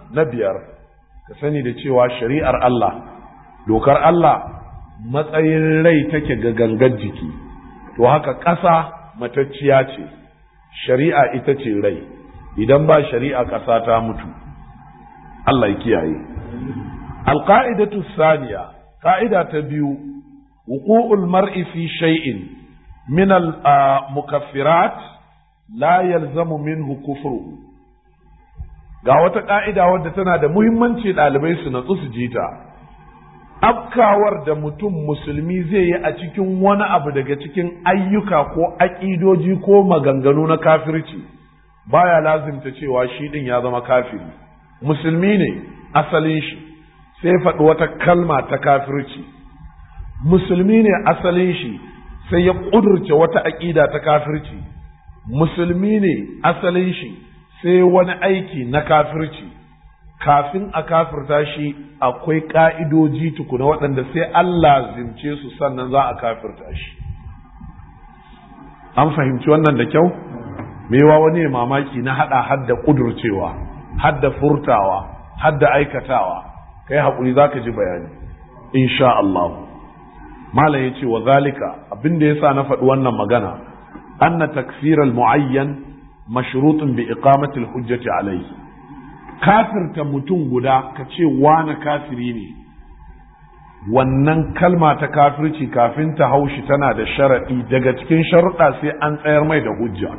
na biyar ka sani da cewa shari'ar Allah dokar Allah matsayin rai take ga gangar jiki to haka ƙasa matacciya ce shari'a ita ce rai idan ba shari'a ƙasa ta mutu Allah ya kiyaye alqa'idatu thaniya qa'ida ta biyu wuqu'ul mar'i fi shay'in min al-mukaffirat la yalzamu minhu kufru ga wata ƙa'ida wadda tana da muhimmanci ɗalibai su natsu su ji ta afkawar da mutum musulmi zai yi a cikin wani abu daga cikin ayyuka ko aƙidoji ko maganganu na kafirci baya lazimta cewa shi ɗin ya zama kafiri musulmi ne asalin shi sai faɗi wata kalma ta kafirci musulmi ne asalin shi sai ya ƙudurce wata aƙida ta kafirci musulmi ne asalin shi sai wani aiki na kafirci kafin a kafirta shi akwai ƙa'idoji tukuna waɗanda sai Allah zimce su sannan za a kafirta shi an fahimci wannan da kyau mewa wani mamaki na haɗa hadda ƙudurcewa hadda furtawa hadda aikatawa kai haƙuri za ka ji bayani insha Allah malam ya ce wa zalika abinda ya sa na faɗi wannan magana anna takfiral mu'ayyan mashrutun bi iqamatil hujjati alayhi kafirta mutum guda ka ce wani kafiri ne wannan kalma ta kafirci kafin ta haushi tana da sharaɗi daga cikin sharuɗa sai an tsayar mai da hujja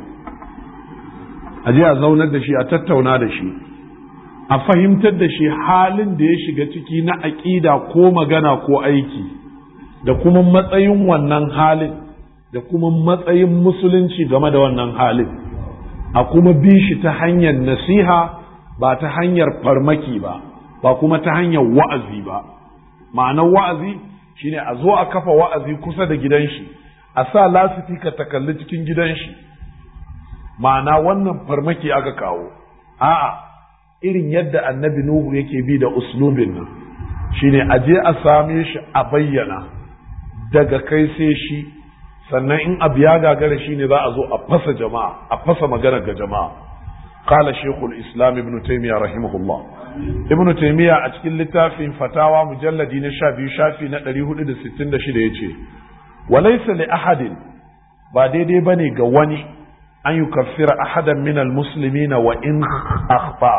a je a zaunar da shi a tattauna da shi a fahimtar da shi halin da ya shiga ciki na aƙida ko magana ko aiki da kuma matsayin wannan halin da kuma matsayin musulunci game da wannan halin a kuma bi shi ta hanyar nasiha ba ta hanyar farmaki ba ba kuma ta hanyar wa'azi ba ma'anar wa'azi shine a zo a kafa wa'azi kusa da gidan shi a sa lasifika ta kalli cikin gidan shi ma'ana wannan farmaki aka kawo a'a irin yadda annabi nuhu yake bi da uslubin nan shine a je a same shi a bayyana daga kai sai shi sannan in abu ya gagara shine za a zo a fasa jama'a a fasa magana ga jama'a qala shaykhul islam ibn taymiyyah rahimahullah ibn taymiyyah a cikin littafin fatawa mujalladi na sha biyu shafi na ɗari hudu da sittin da shida yace walaysa li ahadin ba daidai bane ga wani an yukaffira ahadan min almuslimina wa in akhta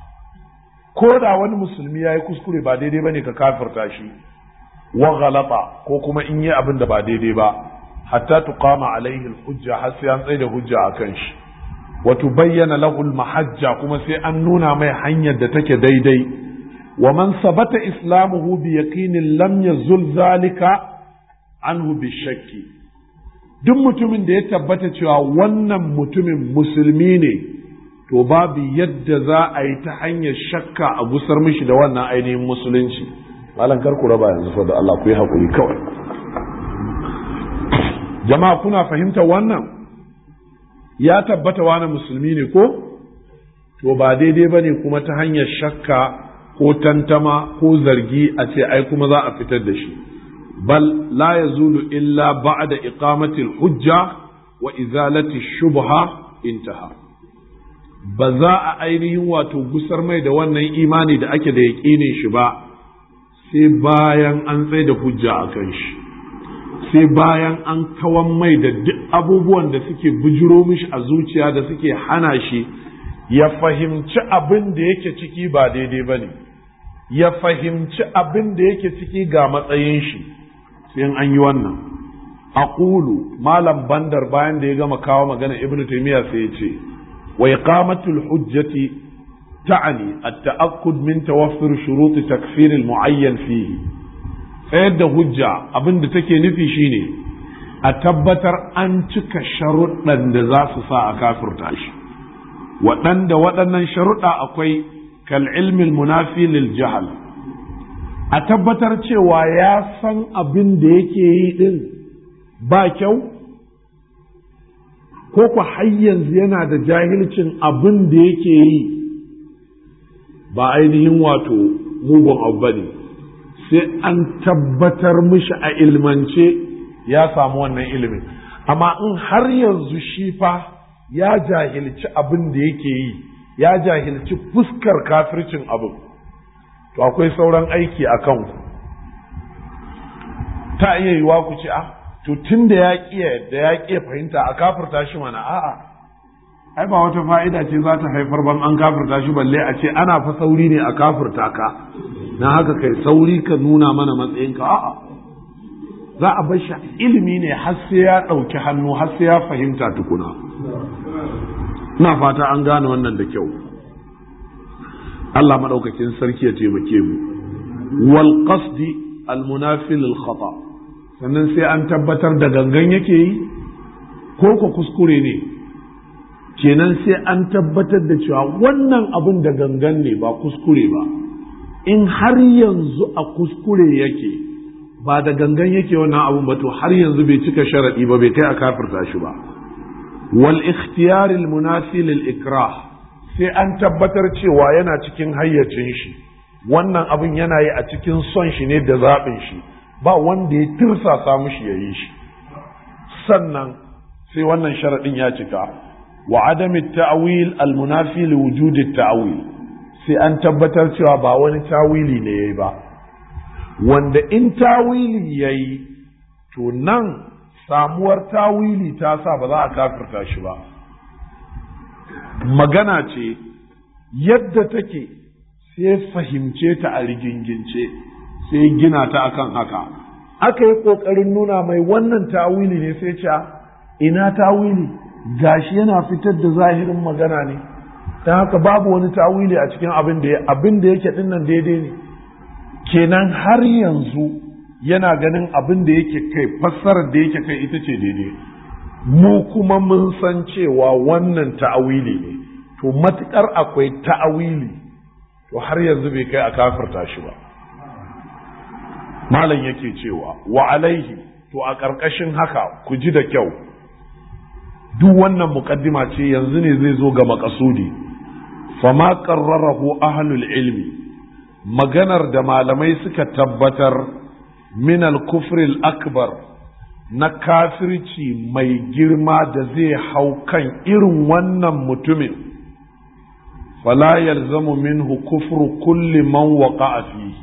ko da wani musulmi yayi kuskure ba daidai bane ka kafirta shi wa ghalata ko kuma in yi abin da ba daidai ba hatta tuqama alaihi alhujja har sai an tsaye da hujja akan shi wa tubayyana lahu almahajja kuma sai an nuna mai hanyar da take daidai wa man sabata islamuhu bi yaqinin lam yazul zalika anhu bi shakki duk mutumin da ya tabbata cewa wannan mutumin musulmi ne to babu yadda za a yi ta hanyar shakka a gusar mishi da wannan ainihin musulunci malam kar ku raba yanzu fa da Allah ku yi hakuri kawai jama'a kuna fahimtar wannan ya tabbata wani musulmi ne ko to ba daidai bane kuma ta hanyar shakka ko tantama ko zargi a ce ai kuma za a fitar da shi bal la yazulu illa ba'da iqamati al-hujja wa izalati shubha intaha ba za a ainihin wato gusar mai da wannan imani da ake da yaƙinin shi ba sai bayan an tsaye da hujja a kan shi sai bayan an kawan mai da duk abubuwan da suke bujiro mishi a zuciya da suke hana shi ya fahimci abin da yake ciki ba daidai ba ne ya fahimci abin da yake ciki ga matsayin shi sai an yi wannan aqulu malam bandar bayan da ya gama kawo magana ibnu taymiya sai ya ce wa iqamatul hujjati ta'ani at-ta'akkud min tawaffur shurut takfir al-mu'ayyan fihi tsayar da hujja abin da take nufi shine a tabbatar an cika sharuɗan da za su sa a kafirta shi waɗanda waɗannan sharuɗa akwai kal ilmi munafi lil jahl a tabbatar cewa ya san abin da yake yi din ba kyau ko ku har yanzu yana da jahilcin abin da yake yi ba ainihin wato mugun abu bane sai an tabbatar mishi a ilmance ya samu wannan ilimin amma in har yanzu shi fa ya jahilci abin da yake yi ya jahilci fuskar kafircin abin, to akwai sauran aiki a kanku. Ta iya yiwa ku ce, ah, to tun da ya ƙiya da ya ƙiya fahimta a kafirta shi mana, a'a, ai ba wata fa'ida ce za ta haifar ban an kafirta shi balle a ce ana fa sauri ne a kafirta ka, na haka kai sauri ka nuna mana matsayinka, a'a, za a bar shi ilimi ne har sai ya ɗauki hannu har sai ya fahimta tukuna. Ina fata an gane wannan da kyau. Allah maɗaukakin sarki ya taimake mu. Wal qasdi al munafi lil khata, sannan sai an tabbatar da gangan yake yi ko ko kuskure ne, kenan sai an tabbatar da cewa wannan abin da gangan ne ba kuskure ba. In har yanzu a kuskure yake ba da gangan yake wannan abun ba, to har yanzu bai cika sharadi ba, bai kai a kafirta shi ba. Wal ikhtiyar al munafi lil ikrah, sai an tabbatar cewa yana cikin hayyacin shi, wannan abun yana yi a cikin son shi ne da zaɓin shi, ba wanda ya tirsasa mishi ya yi shi. Sannan sai wannan sharadin ya cika. Wa adami ta'wil al munafi li wujudi ta'wil, sai an tabbatar cewa ba wani tawili ne yayi ba, wanda in tawili ya yi, to nan samuwar tawili ta sa ba za a kafirta shi ba. Magana ce yadda take sai fahimce ta a rigingince, sai gina ta akan haka. Aka yi ƙoƙarin nuna mai wannan tawili ne, sai ce ina tawili, gashi yana fitar da zahirin magana ne, don haka babu wani tawili a cikin abin da abin da yake dinnan daidai ne. Kenan har yanzu yana ganin abin da yake kai, fassarar da yake kai ita ce daidai. Mu kuma mun san cewa wannan ta'awili ne, to matukar akwai ta'awili to har yanzu bai kai a kafirta shi ba. Malam yake cewa wa alaihi, to a ƙarƙashin haka ku ji da kyau, duk wannan muƙaddima ce yanzu ne zai zo ga maƙasudi. Fama qarrarahu ahlul ilmi, maganar da malamai suka tabbatar min al-kufril akbar, na kafirci mai girma da zai hau kan irin wannan mutumin, fala yalzamu minhu kufru kulli man waqa'a fihi,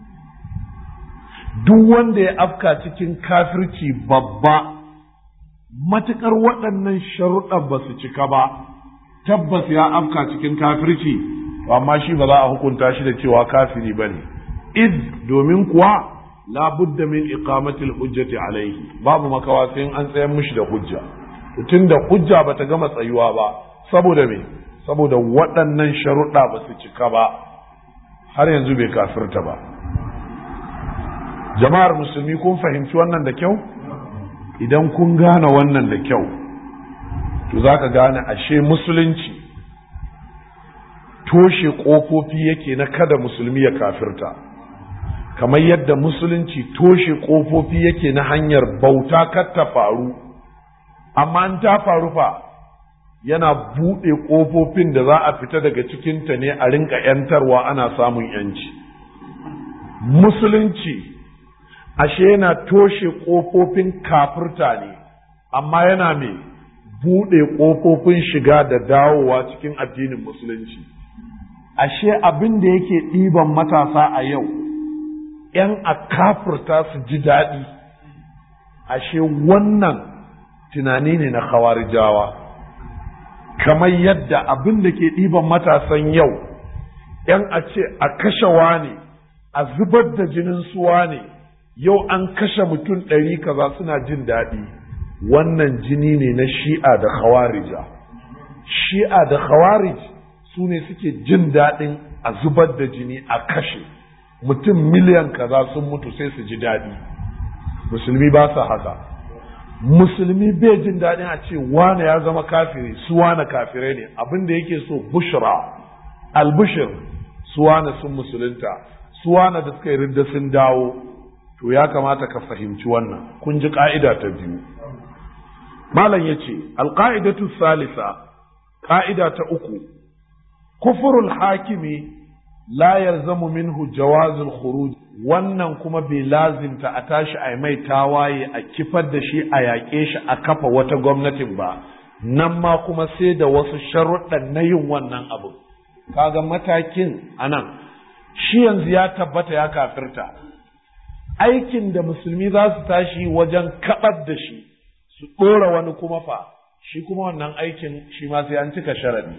duk wanda ya afka cikin kafirci babba matukar waɗannan sharuɗan ba su cika ba, tabbas ya afka cikin kafirci, amma shi ba za a hukunta shi da cewa kafiri bane. Id, domin kuwa la budda min iqamatil hujjati alaihi, babu makawa sai an tsayar mishi da hujja. Tunda hujja bata gama tsayuwa ba, saboda me? Saboda waɗannan sharuɗa ba su cika ba, har yanzu bai kafirta ba. Jama'ar musulmi, kun fahimci wannan da kyau? Idan kun gane wannan da kyau, to za ka gane ashe musulunci toshe ƙofofi yake na kada musulmi ya kafirta, kamar yadda musulunci toshe ƙofofi yake na hanyar bauta kar ta faru, amma an ta faru fa yana buɗe ƙofofin da za a fita daga cikinta ne a rinka ‘yantarwa ana samun ‘yanci. Musulunci ashe yana toshe ƙofofin kafirta ne, amma yana mai buɗe ƙofofin shiga da dawowa cikin addinin musulunci. Ashe abin da yake ɗiban matasa a yau, ‘yan a kafirta su ji daɗi, ashe wannan tunani ne na khawarijawa. Kamar yadda abin da ke ɗiban matasan yau, ‘yan a ce a kashe wane, a zubar da jinin suwa ne, yau an kashe mutum ɗari kaza suna jin daɗi, wannan jini ne na shi'a da khawarija. Shi'a da khawarij su ne suke jin daɗin a zubar da jini, a kashe mutum miliyan kaza sun mutu sai su ji daɗi. Musulmi ba sa haka. Musulmi bai jin daɗin a ce wane ya zama kafiri, su wane kafirai ne, abin da yake so bushra, albushir, su wane sun musulunta, su wane da suka yi ridda sun dawo. To ya kamata ka fahimci wannan. Kun ji ƙa'ida ta biyu. Malam ya ce, alƙa'idatu salisa, ƙa'ida ta uku, kufurul hakimi la yalzamu minhu jawazul khuruj, wannan kuma bai lazimta a tashi a mai tawaye a kifar da shi a yaƙe shi a kafa wata gwamnatin ba, nan ma kuma sai da wasu sharuɗan na yin wannan abu. kaga matakin anan shi yanzu ya tabbata ya kafirta, aikin da musulmi za su tashi wajen kaɓar da shi su ɗora wani kuma fa shi kuma wannan aikin shi ma sai an cika sharadi.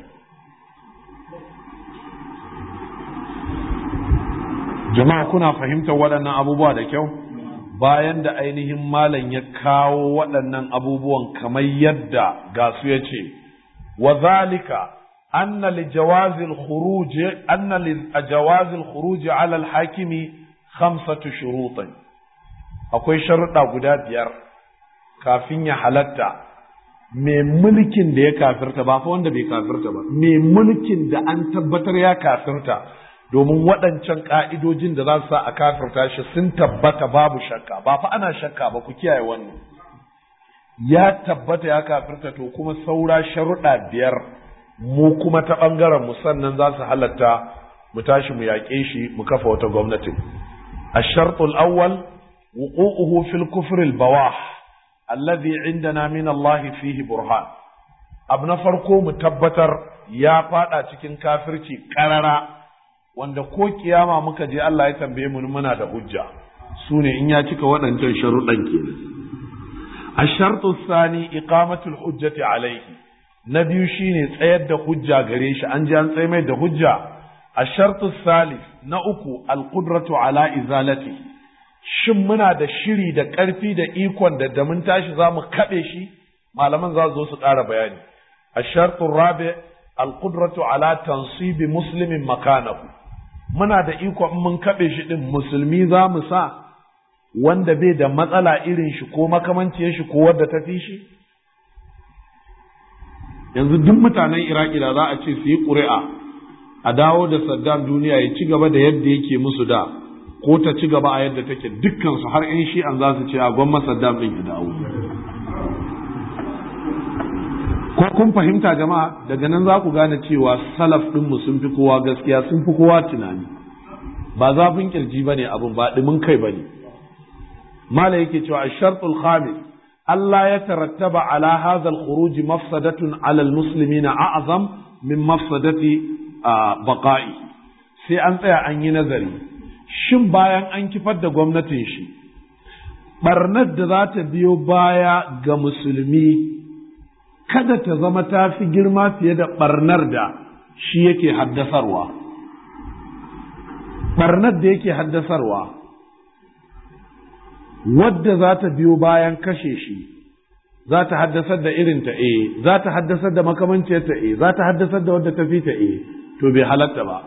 Jama'a kuna fahimtar waɗannan abubuwa da kyau? Bayan da ainihin malam ya kawo waɗannan abubuwan kamar yadda ga su ya ce, wa zalika anna li jawazil khuruj anna li jawazil khuruj ala al hakimi khamsatu shurutin, akwai sharuɗa guda biyar kafin ya halatta mai mulkin da ya kafirta, ba fa wanda bai kafirta ba, mai mulkin da an tabbatar ya kafirta, domin waɗancan ƙa'idojin da za su sa a kafirta shi sun tabbata babu shakka, ba fa ana shakka ba, ku kiyaye wannan. Ya tabbata ya kafirta, to kuma saura sharuɗa biyar mu kuma ta ɓangaren mu sannan za su halatta mu tashi mu yaƙe shi mu kafa wata gwamnati. Ash-shartul awwal wuqu'uhu fil kufr al-bawah alladhi indana min Allah fihi burhan. Abu na farko mu tabbatar ya fada cikin kafirci ƙarara, wanda ko kiyama muka je Allah ya tambaye mu muna da hujja, su ne in ya cika waɗancan sharuɗan kenan. Ash-shartu thani iqamatul hujjati alayhi, na biyu shine tsayar da hujja gare shi, an ji an tsaye mai da hujja. Ash-shartu thalith, na uku al-qudratu ala izalati, shin muna da shiri da ƙarfi da ikon da da mun tashi za mu kaɓe shi? Malaman za su zo su ƙara bayani. Ash-shartu rabi al-qudratu ala tansibi muslimin makanahu, muna da iko in mun kaɓe shi ɗin musulmi za mu sa wanda bai da matsala irin shi ko makamanciyar shi ko wadda ta fi shi. Yanzu duk mutanen Iraki da za a ce su yi ƙuri'a a dawo da Saddam duniya ya ci gaba da yadda yake musu da, ko ta ci gaba a yadda take, dukkansu har in shi an za su ce a gwamma Saddam ɗin ya dawo. Ko kun fahimta jama'a? Daga nan za ku gane cewa salaf ɗinmu sun fi kowa gaskiya, sun fi kowa tunani, ba zafin kirji ba ne abin, ba ɗumin kai ba ne. Mala yake cewa ash-shartul khamis Allah ya tarattaba ala hadha al-khuruj mafsadatun ala al-muslimina a'zam min mafsadati baqa'i. Sai an tsaya an yi nazari, shin bayan an kifar da gwamnatin shi, barnar da za ta biyo baya ga musulmi kada ta zama ta fi girma fiye da ɓarnar da shi yake haddasarwa. Ɓarnar da yake haddasarwa, wadda za ta biyo bayan kashe shi, za ta haddasar da irin ta e, za ta haddasar da makamanciyar ta e, za ta haddasar da wadda ta fi ta e, to bai halatta ba.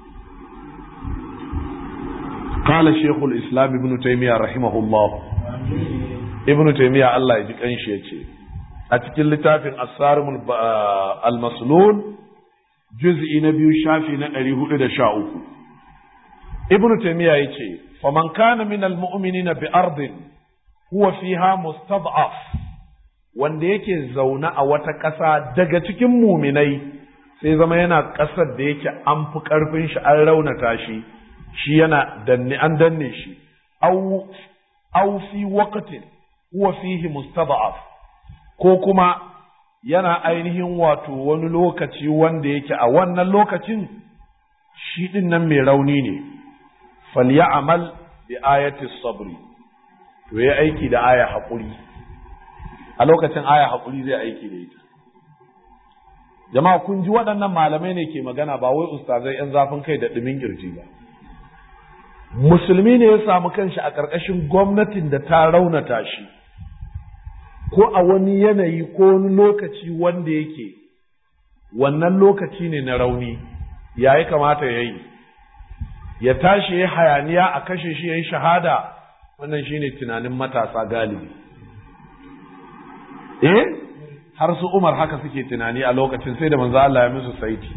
قال شيخ الإسلام ابن تيمية رحمه الله ابن تيمية الله يجيك أنشي يتشي أتكل لتافن الصارم المسلول جزء نبي شافي نأريه إذا شاءوه. ابن تيمية يتشي فمن كان من المؤمنين بأرض هو فيها مستضعف wanda yake zaune a wata ƙasa daga cikin muminai sai zama yana ƙasar da yake an fi ƙarfin shi an raunata shi shi yana danne an danne shi aw aw fi waqtin huwa fihi mustada'af, ko kuma yana ainihin wato wani lokaci wanda yake a wannan lokacin shi din nan mai rauni ne, falyamal bi ayati sabri, to yayi aiki da aya haƙuri. A lokacin aya haƙuri zai aiki da ita. Jama'a kun ji waɗannan malamai ne ke magana, ba wai ustazai ‘yan zafin kai da ɗumin ƙirji ba. Musulmi ne ya samu kanshi a ƙarƙashin gwamnatin da ta raunata shi, ko a wani yanayi ko wani lokaci wanda yake wannan lokaci ne na rauni, ya yi kamata ya yi, ya tashi ya hayaniya a kashe shi ya yi shahada. Wannan shi ne tunanin matasa galibi. Eh, har su Umar haka suke tunani a lokacin, sai da manzo Allah ya musu saiti.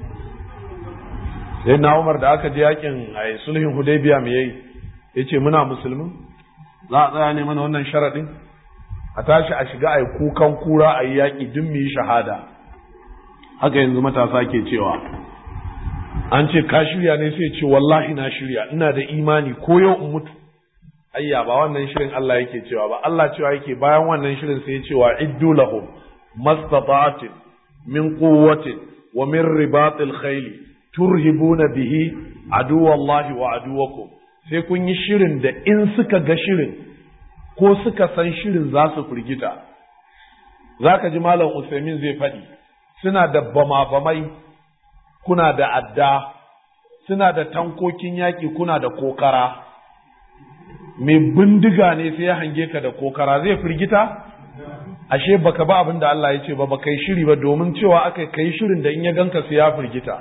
Sai na Umar da aka je yakin a sulhin Hudaybiya me yayi? Yace muna musulmin za a tsaya ne mana wannan sharadin, a tashi a shiga ai kukan kura ai yaki duk mu yi shahada. Haka yanzu matasa ke cewa, an ce ka shirya ne, sai ce wallahi na shirya, ina da imani ko yau in mutu. Ayya, ba wannan shirin Allah yake cewa ba. Allah cewa yake bayan wannan shirin sai ya ce wa iddu lahum mastata'atin min quwwatin wa min ribatil khayli turhibuna bihi aduwallahi wa aduwakum, sai kun yi shirin da in suka ga shirin ko suka san shirin za su firgita. Za ka ji Malam Usaimin zai faɗi, suna da bama-bamai, kuna da adda, suna da tankokin yaƙi, kuna da kokara. Mai bindiga ne sai ya hange ka da kokara, zai firgita? Ashe baka ba abin da Allah ya ce ba, baka yi shiri ba, domin cewa aka kai shirin da in ya ganka sai ya firgita.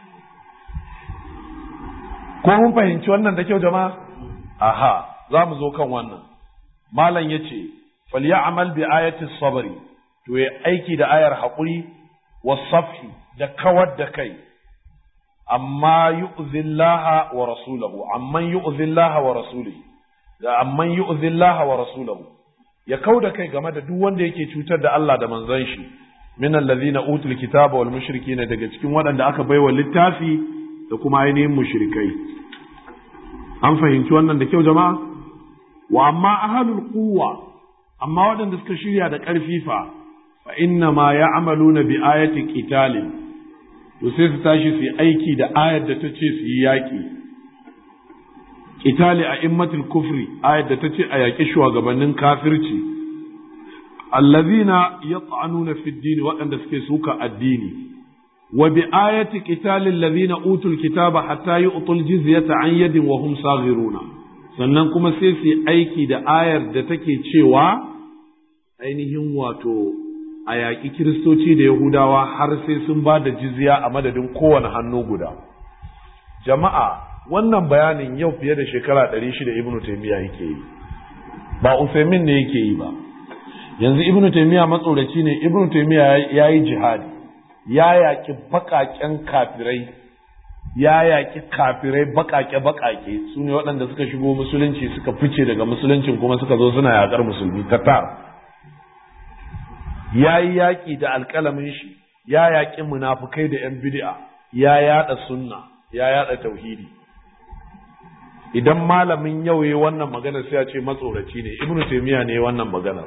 Ko mun fahimci wannan da kyau jama'a? Aha, za mu zo kan wannan. Malam ya ce, falya'amal bi ayati sabri, to ya aiki da ayar haƙuri wa safhi da kawar da kai, amma yu'zillaha wa rasulahu, amman yu'zillaha wa rasulihi, da amman yu'zillaha wa rasulahu, ya kau da kai game da duk wanda yake cutar da Allah da manzon shi, min allazina utul kitaba wal mushrikina, daga cikin waɗanda aka baiwa littafi da kuma ainihin mushrikai. An fahimci wannan da kyau jama'a? Wa amma ahlul quwwa, amma waɗanda suka shirya da ƙarfi fa fa inna ma ya'maluna bi ayati qitalin, to sai su tashi su yi aiki da ayar da ta ce su yi yaƙi. Qitali a immatul kufri, ayar da ta ce a yaƙi shugabannin kafirci, allazina yat'anuna fi ad-din, waɗanda suke suka addini. Wa bi ayati qitalil ladina utul kitaba hatta yu'tul jizyata an yadin wa hum saghiruna, sannan kuma sai su yi aiki da ayar da take cewa ainihin wato a yaƙi kiristoci da yahudawa har sai sun ba da jizya a madadin kowane hannu guda. Jama'a, wannan bayanin yau fiye da shekara ɗari shida Ibn Taymiyyah yake yi, ba Usaimin ne yake yi ba. Yanzu Ibn Taymiyyah matsoraci ne. Ibn Taymiyyah ya yi jihadi, ya yaƙi baƙaƙen kafirai, ya yaƙi kafirai baƙaƙe-baƙaƙe, su ne waɗanda suka shigo musulunci suka fice daga musuluncin kuma suka zo suna yaƙar musulmi, Tatar. Ya yi yaƙi da alƙalamin shi, ya yaƙi munafukai da ‘yan bid'a, ya yaɗa sunna, ya yaɗa tauhidi. Idan malamin yau ya wannan magana sai ya ce matsoraci ne, Ibn Taymiyyah ne wannan magana.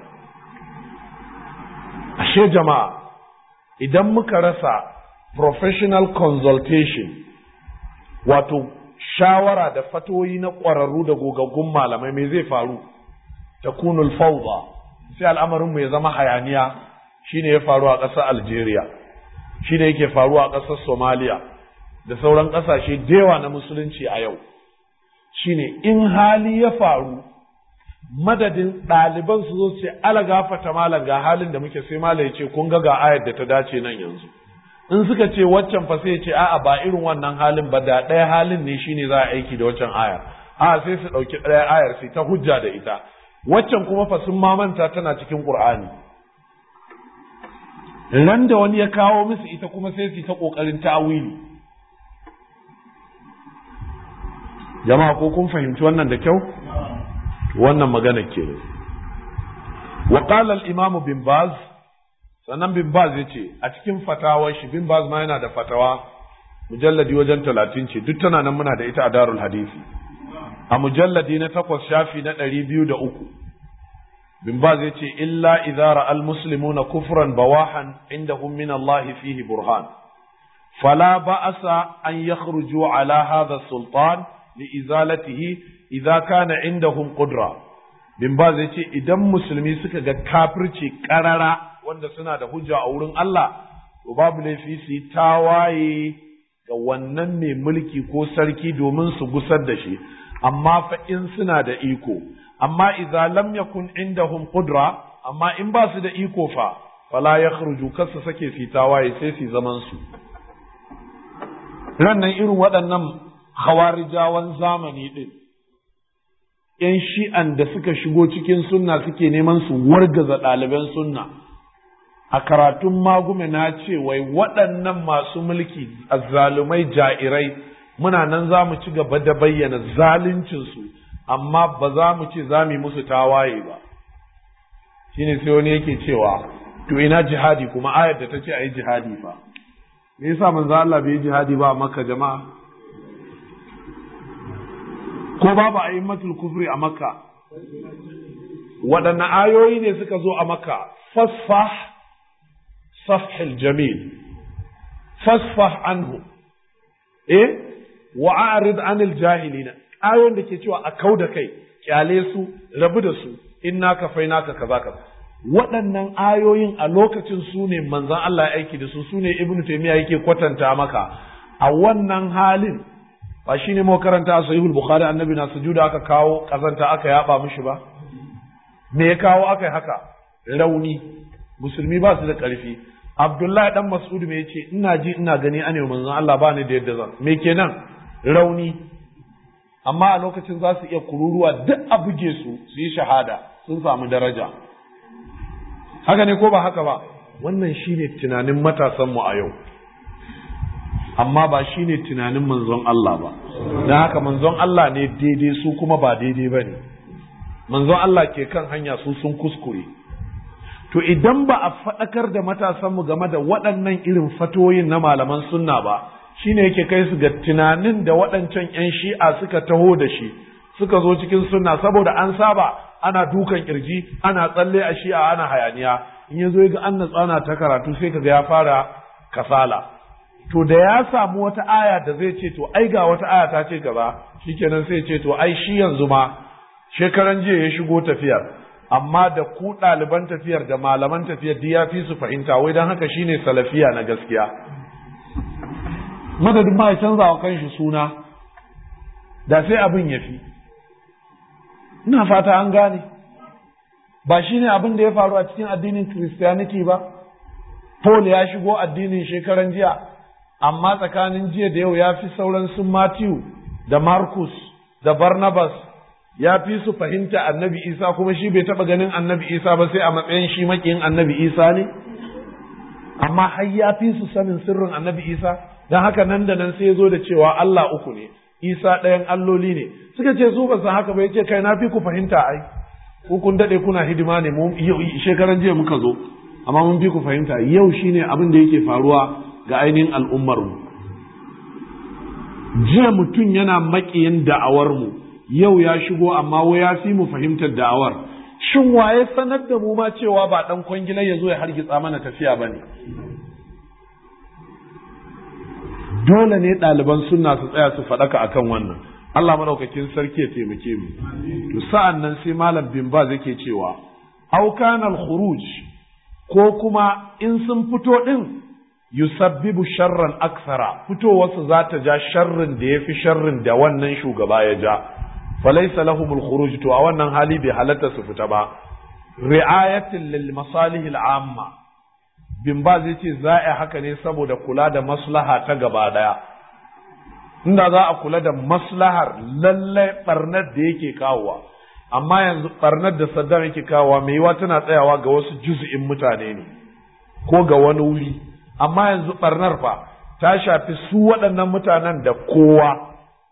Ashe jama'a, idan muka rasa professional consultation, wato shawara da fatoyi na ƙwararru da gogaggun malamai, me zai faru? Takunul fawda, sai al'amarinmu ya zama hayaniya. Shine ya faru a ƙasar Algeria, shine yake faruwa a ƙasar Somalia da sauran ƙasashe da yawa na musulunci a yau. Shine in hali ya faru, madadin ɗaliban su zo ce ala gafata malam ga halin da muke, sai malam ya ce kun ga ga ayar da ta dace nan yanzu. In suka ce waccan fa sai ya ce a'a ba irin wannan halin ba, da ɗaya halin ne shine za a aiki da waccan ayar. A sai su ɗauki ɗaya ayar sai ta hujja da ita, waccan kuma fa sun mamanta tana cikin Qur'ani. Ran da wani ya kawo musu ita kuma sai su ta ƙoƙarin ta'awili. Jama'a ko kun fahimci wannan da kyau? Wannan magana ke. Wa qala al-imam bin Baz, sannan bin Baz yace a cikin fatawar shi, bin Baz ma yana da fatawa mujalladi wajen talatin ce, duk tana nan muna da ita a Darul Hadisi. A mujalladi na takwas shafi na ɗari biyu da uku. Bin Baz yace illa idza ra'al muslimuna kufran bawahan indahum min Allah fihi burhan fala ba'asa an yakhruju ala hadha sultan li izalatihi idza kana indahum qudra. Bin Baz yace idan musulmi suka ga kafirci karara wanda suna da hujja a wurin Allah, to babu laifi su yi tawaye ga wannan mai mulki ko sarki domin su gusar da shi, amma fa in suna da iko. Amma idza lam yakun indahum qudra, amma in ba su da iko fa fala yakhruju, kasa sake fitawaye sai su zaman su. Rannan irin waɗannan khawarijawan zamani din, ‘yan shi'an da suka shigo cikin sunna suke neman su wargaza ɗaliban sunna, a karatun magume na ce wai waɗannan masu mulki azzalumai ja'irai, muna nan za mu ci gaba da bayyana zaluncinsu, amma ba za mu ce za mu yi musu tawaye ba. Shine sai wani yake cewa to ina jihadi, kuma ayar da ta ce a yi jihadi fa, me yasa manzo Allah bai yi jihadi ba a Makka jama'a? Ko babu a'immatul kufri a Makka? Waɗanne ayoyi ne suka zo a Makka? Fasfah safhil jamil, fasfah anhu, eh wa a'rid anil jahilina ayoyin da ke cewa a kauda kai kyale su rabu da su inna kafainaka kaza kaza waɗannan ayoyin a lokacin su ne manzon Allah ya aiki da su su ne ibnu taymiya yake kwatanta maka a wannan halin ba shine mu karanta a sahihul bukhari annabi na sujuda aka kawo kazanta aka yaba mishi ba me ya kawo aka yi haka rauni musulmi ba su da ƙarfi abdullahi dan mas'ud me yace ina ji ina gani ane manzon Allah ba ni da yadda zan me kenan rauni amma a lokacin za su iya kururuwa duk a buge su su yi shahada sun samu daraja haka ne ko ba haka ba wannan shine tunanin matasan mu a yau amma ba shine tunanin manzon Allah ba dan haka manzon Allah ne daidai su kuma ba daidai bane manzon Allah ke kan hanya su sun kuskure to idan ba a faɗakar da matasan mu game da waɗannan irin fatoyin na malaman sunna ba shine yake kai su ga tunanin da waɗancan ƴan shi'a suka taho da shi suka zo cikin sunna saboda an saba ana dukan kirji ana tsalle a shi'a ana hayaniya in ya zo ga an natsana ta karatu sai kaga ya fara kasala to da ya samu wata aya da zai ce to ai ga wata aya ta ce kaza shikenan sai ce to ai shi yanzu ma shekaran jiya ya shigo tafiyar amma da ku ɗaliban tafiyar da malaman tafiyar duk ya fi su fahimta wai don haka shine salafiya na gaskiya madadin ma ya canza wa kanshi suna da sai abin ya fi ina fata an gane ba shine abin da ya faru a cikin addinin Christianity ba Paul ya shigo addinin shekaran jiya amma tsakanin jiya da yau ya fi sauran sun Matthew da Marcus da Barnabas ya fi su fahimta annabi Isa kuma shi bai taɓa ganin annabi Isa ba sai a matsayin shi makiyin annabi Isa ne amma har ya fi su sanin sirrin annabi Isa don haka nan da nan sai ya zo da cewa Allah uku ne Isa ɗayan alloli ne suka ce su ba san haka ba yace kai na fi ku fahimta ai ku kun dade kuna hidima ne mu shekaran jiya muka zo amma mun fi ku fahimta yau shine abin da yake faruwa ga ainihin al'ummar mu jiya mutum yana makiyin da'awar mu yau ya shigo amma wai ya fi mu fahimtar da'awar shin waye sanar da mu ma cewa ba dan kwangilar ya zo ya hargitsa mana tafiya bane dole ne ɗaliban sunna su tsaya su faɗaka akan wannan Allah madaukakin sarki ya taimake mu to sa'an nan sai malam bin baz yake cewa aw kana al-khuruj ko kuma in sun fito din yusabbibu sharran aksara fitowarsu za ta ja sharrin da yafi sharrin da wannan shugaba ya ja falaysa lahum al-khuruj to a wannan hali bai halatta su fita ba ri'ayatin lil masalih al-amma bin ba zai ce za a haka ne saboda kula da maslaha ta gaba daya inda za a kula da maslahar lallai barnar da yake kawowa amma yanzu barnar da Saddam yake kawowa mai yiwa tana tsayawa ga wasu juz'in mutane ne ko ga wani wuri amma yanzu barnar fa ta shafi su waɗannan mutanen da kowa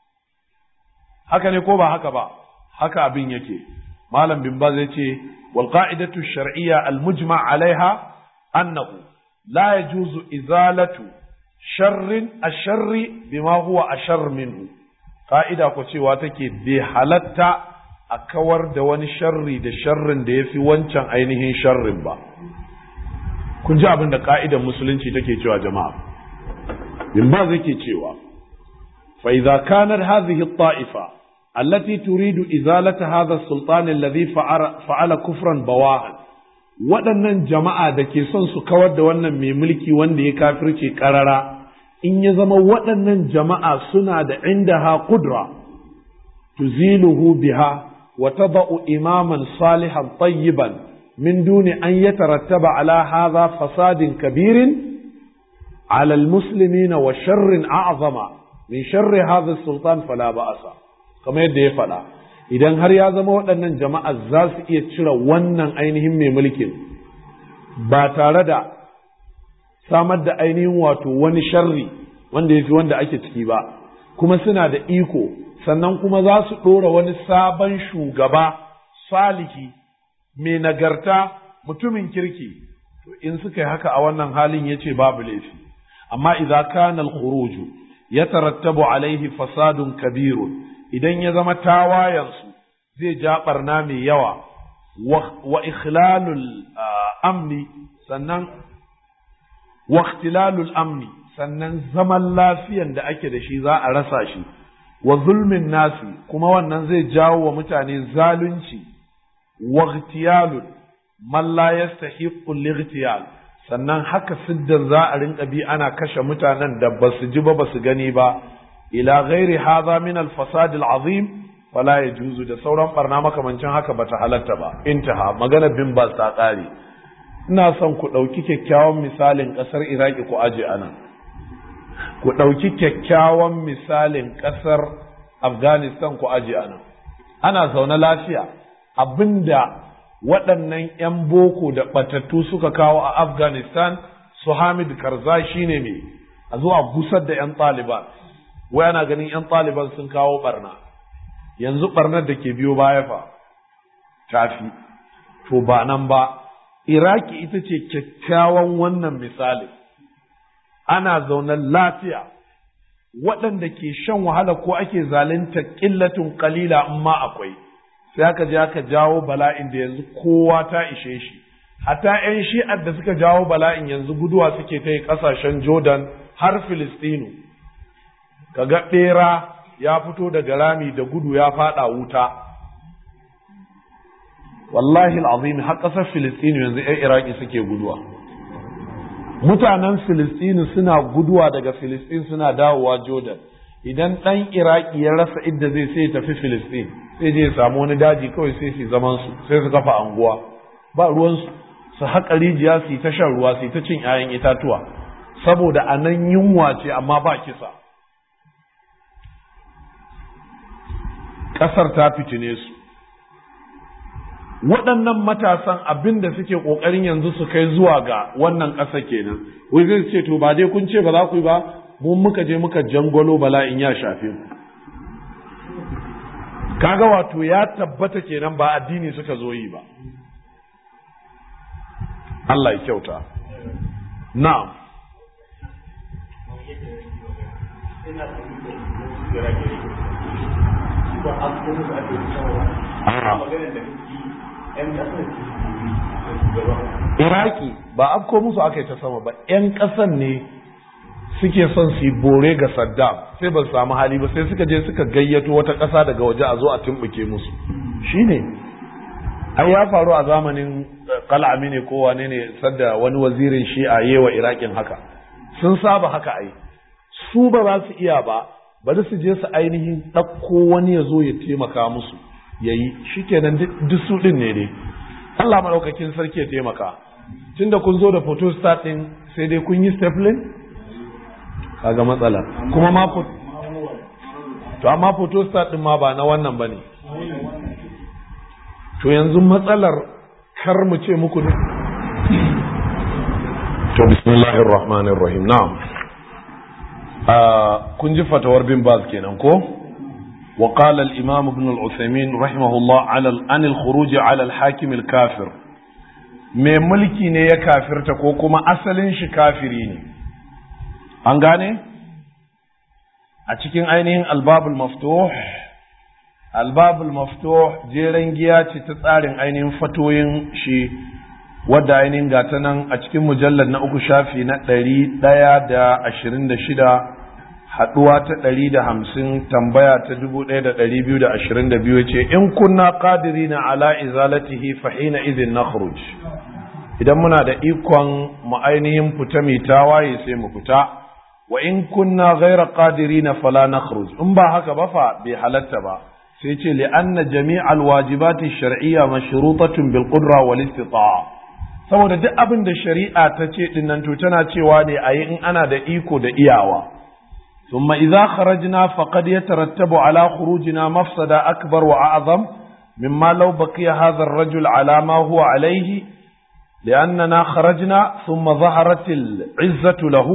haka ne ko ba haka ba haka abin yake malam bin ba zai ce wal qa'idatu shar'iyya al mujma' alaiha annahu la yajuzu izalatu sharrin asharri bima huwa ashar minhu ka'ida ko cewa take bai halatta a kawar da wani sharri da sharrin da yafi wancan ainihin sharrin ba kun ji abin da ka'idar musulunci take cewa jama'a bin ba zai ke cewa fa idza kanat hadhihi at-ta'ifa allati turidu izalata hadha as-sultan alladhi fa'ala kufran bawahan waɗannan jama'a da ke son su kawar da wannan mai mulki wanda ya kafirce ƙarara in ya zama waɗannan jama'a suna da indaha qudra tuziluhu biha wa tada'u imaman salihan tayyiban min duni an yatarattaba ala hadha fasadin kabirin ala almuslimina wa sharrin a'zama min sharri hadha sultan fala ba'asa kamar yadda ya faɗa idan har ya zama waɗannan jama'a za su iya cire wannan ainihin mai mulkin ba tare da samar da ainihin wato wani sharri wanda ya fi wanda ake ciki ba kuma suna da iko sannan kuma za su ɗora wani sabon shugaba salihi mai nagarta mutumin kirki to in suka yi haka a wannan halin ya ce babu laifi amma idza kana al-khuruj yatarattabu alaihi fasadun kabirun idan ya zama tawayansu zai ja barna mai yawa wa ikhlalul amni sannan wa ikhtilalul amni sannan zaman lafiyan da ake da shi za a rasa shi, wa zulmin nasi kuma wannan zai jawo wa mutane zalunci, wa ightiyalun man la yastahiqqu al-ightiyal, sannan haka siddan za a rinka bi ana kashe mutanen da basu ji ba basu gani ba, ila ghairi hadha min al-fasad al-azim fala yajuzu, da sauran barna makamancin haka bata halatta ba. Intaha, magana bin bas ta kare. Ina son ku ɗauki kyakkyawan misalin ƙasar Iraki ku aje anan, ku ɗauki kyakkyawan misalin ƙasar Afghanistan ku aje anan. Ana zaune lafiya, abinda waɗannan ‘yan boko da ɓatattu suka kawo a Afghanistan, su Hamid Karzai shine me, a zuwa gusar da ‘yan Taliban, wai ana ganin ‘yan Taliban sun kawo ɓarna, yanzu ɓarnar da ke biyo baya fa, tafi, to ba nan ba. Iraki ita ce kyakkyawan wannan misali, ana zaunen lafiya, waɗanda ke shan wahala ko ake zalunta ƙillatun ƙalila in ma akwai, sai aka je aka jawo bala'in da yanzu kowa ta ishe shi, hatta ‘yan shi'ar da suka jawo bala'in yanzu guduwa suke ta yi ƙasashen Jordan har Filistinu, kaga ɓera ya fito daga rami da gudu ya faɗa wuta. Wallahi al'azim har ƙasar Filistinu yanzu ‘yan Iraki suke guduwa. Mutanen Filistinu suna guduwa daga Filistin suna dawowa Jordan. Idan ɗan Iraki ya rasa inda zai sai tafi Filistin, sai je ya samu wani daji kawai sai su zaman su, sai su kafa anguwa. Ba ruwansu, su haƙa rijiya su yi ta shan ruwa, su yi ta cin ‘ya'yan itatuwa, saboda a nan yunwa ce amma ba kisa. Ƙasar ta fitine su. Waɗannan matasan abin da suke ƙoƙarin yanzu su kai zuwa ga wannan ƙasa kenan, wai zai ce to ba dai kun ce ba za ku yi ba, mu muka je muka jangwalo bala'in ya shafe ku. Kaga wato ya tabbata kenan ba addini suka zo yi ba. Allah ya kyauta. Na'am. Iraki ba afko musu aka yi ta sama ba, ‘yan ƙasan ne suke son su yi bore ga Saddam, sai ba su samu hali ba, sai suka je suka gayyato wata ƙasa daga waje a zo a tumɓuke musu. Shi ne, ai ya faru a zamanin Kal'ami ne ko wane ne, sadda wani wazirin shi'a yewa Irakin haka. Sun saba haka ai, su ba za su iya ba, bari su je su ainihin ɗauko wani ya zo ya taimaka musu. Yayi shikenan duk su din ne dai Allah madaukakin sarki ya taimaka. Tunda kun zo da photostat din sai dai kun yi stapling, kaga matsala kuma ma to amma photostat din ma ba na wannan bane. To yanzu matsalar kar mu ce muku to bismillahir rahmanir rahim. Na'am, kun ji fatawar bin Baz kenan ko. وقال الإمام ابن العثيمين رحمه الله على عن الخروج على الحاكم الكافر mai mulki ne ya kafirta ko kuma asalin shi kafiri ne, an gane a cikin ainihin albabul maftuh. Albabul maftuh jeren giya ce ta tsarin ainihin fatoyin shi, wadda ainihin gata nan a cikin mujallar na uku shafi na ɗari ɗaya da ashirin da shida, haɗuwa ta ɗari da hamsin, tambaya ta dubu ɗaya da ɗari biyu da ashirin da biyu, ce in kunna qadirina ala izalatihi fa hina idhin nakhruj, idan muna da ikon mu ainihin fita mai tawaye sai mu fita, wa in kunna ghayra qadirina fala nakhruj, in ba haka ba fa bai halatta ba. sai ce li anna jami'al wajibati shar'iyya mashrutatun bil qudra wal istita'a, saboda duk abin da shari'a ta ce dinnan to tana cewa ne ayi in ana da iko da iyawa. ثم إذا خرجنا فقد يترتب على خروجنا مفسدة أكبر وأعظم مما لو بقي هذا الرجل على ما هو عليه، لأننا خرجنا ثم ظهرت العزة له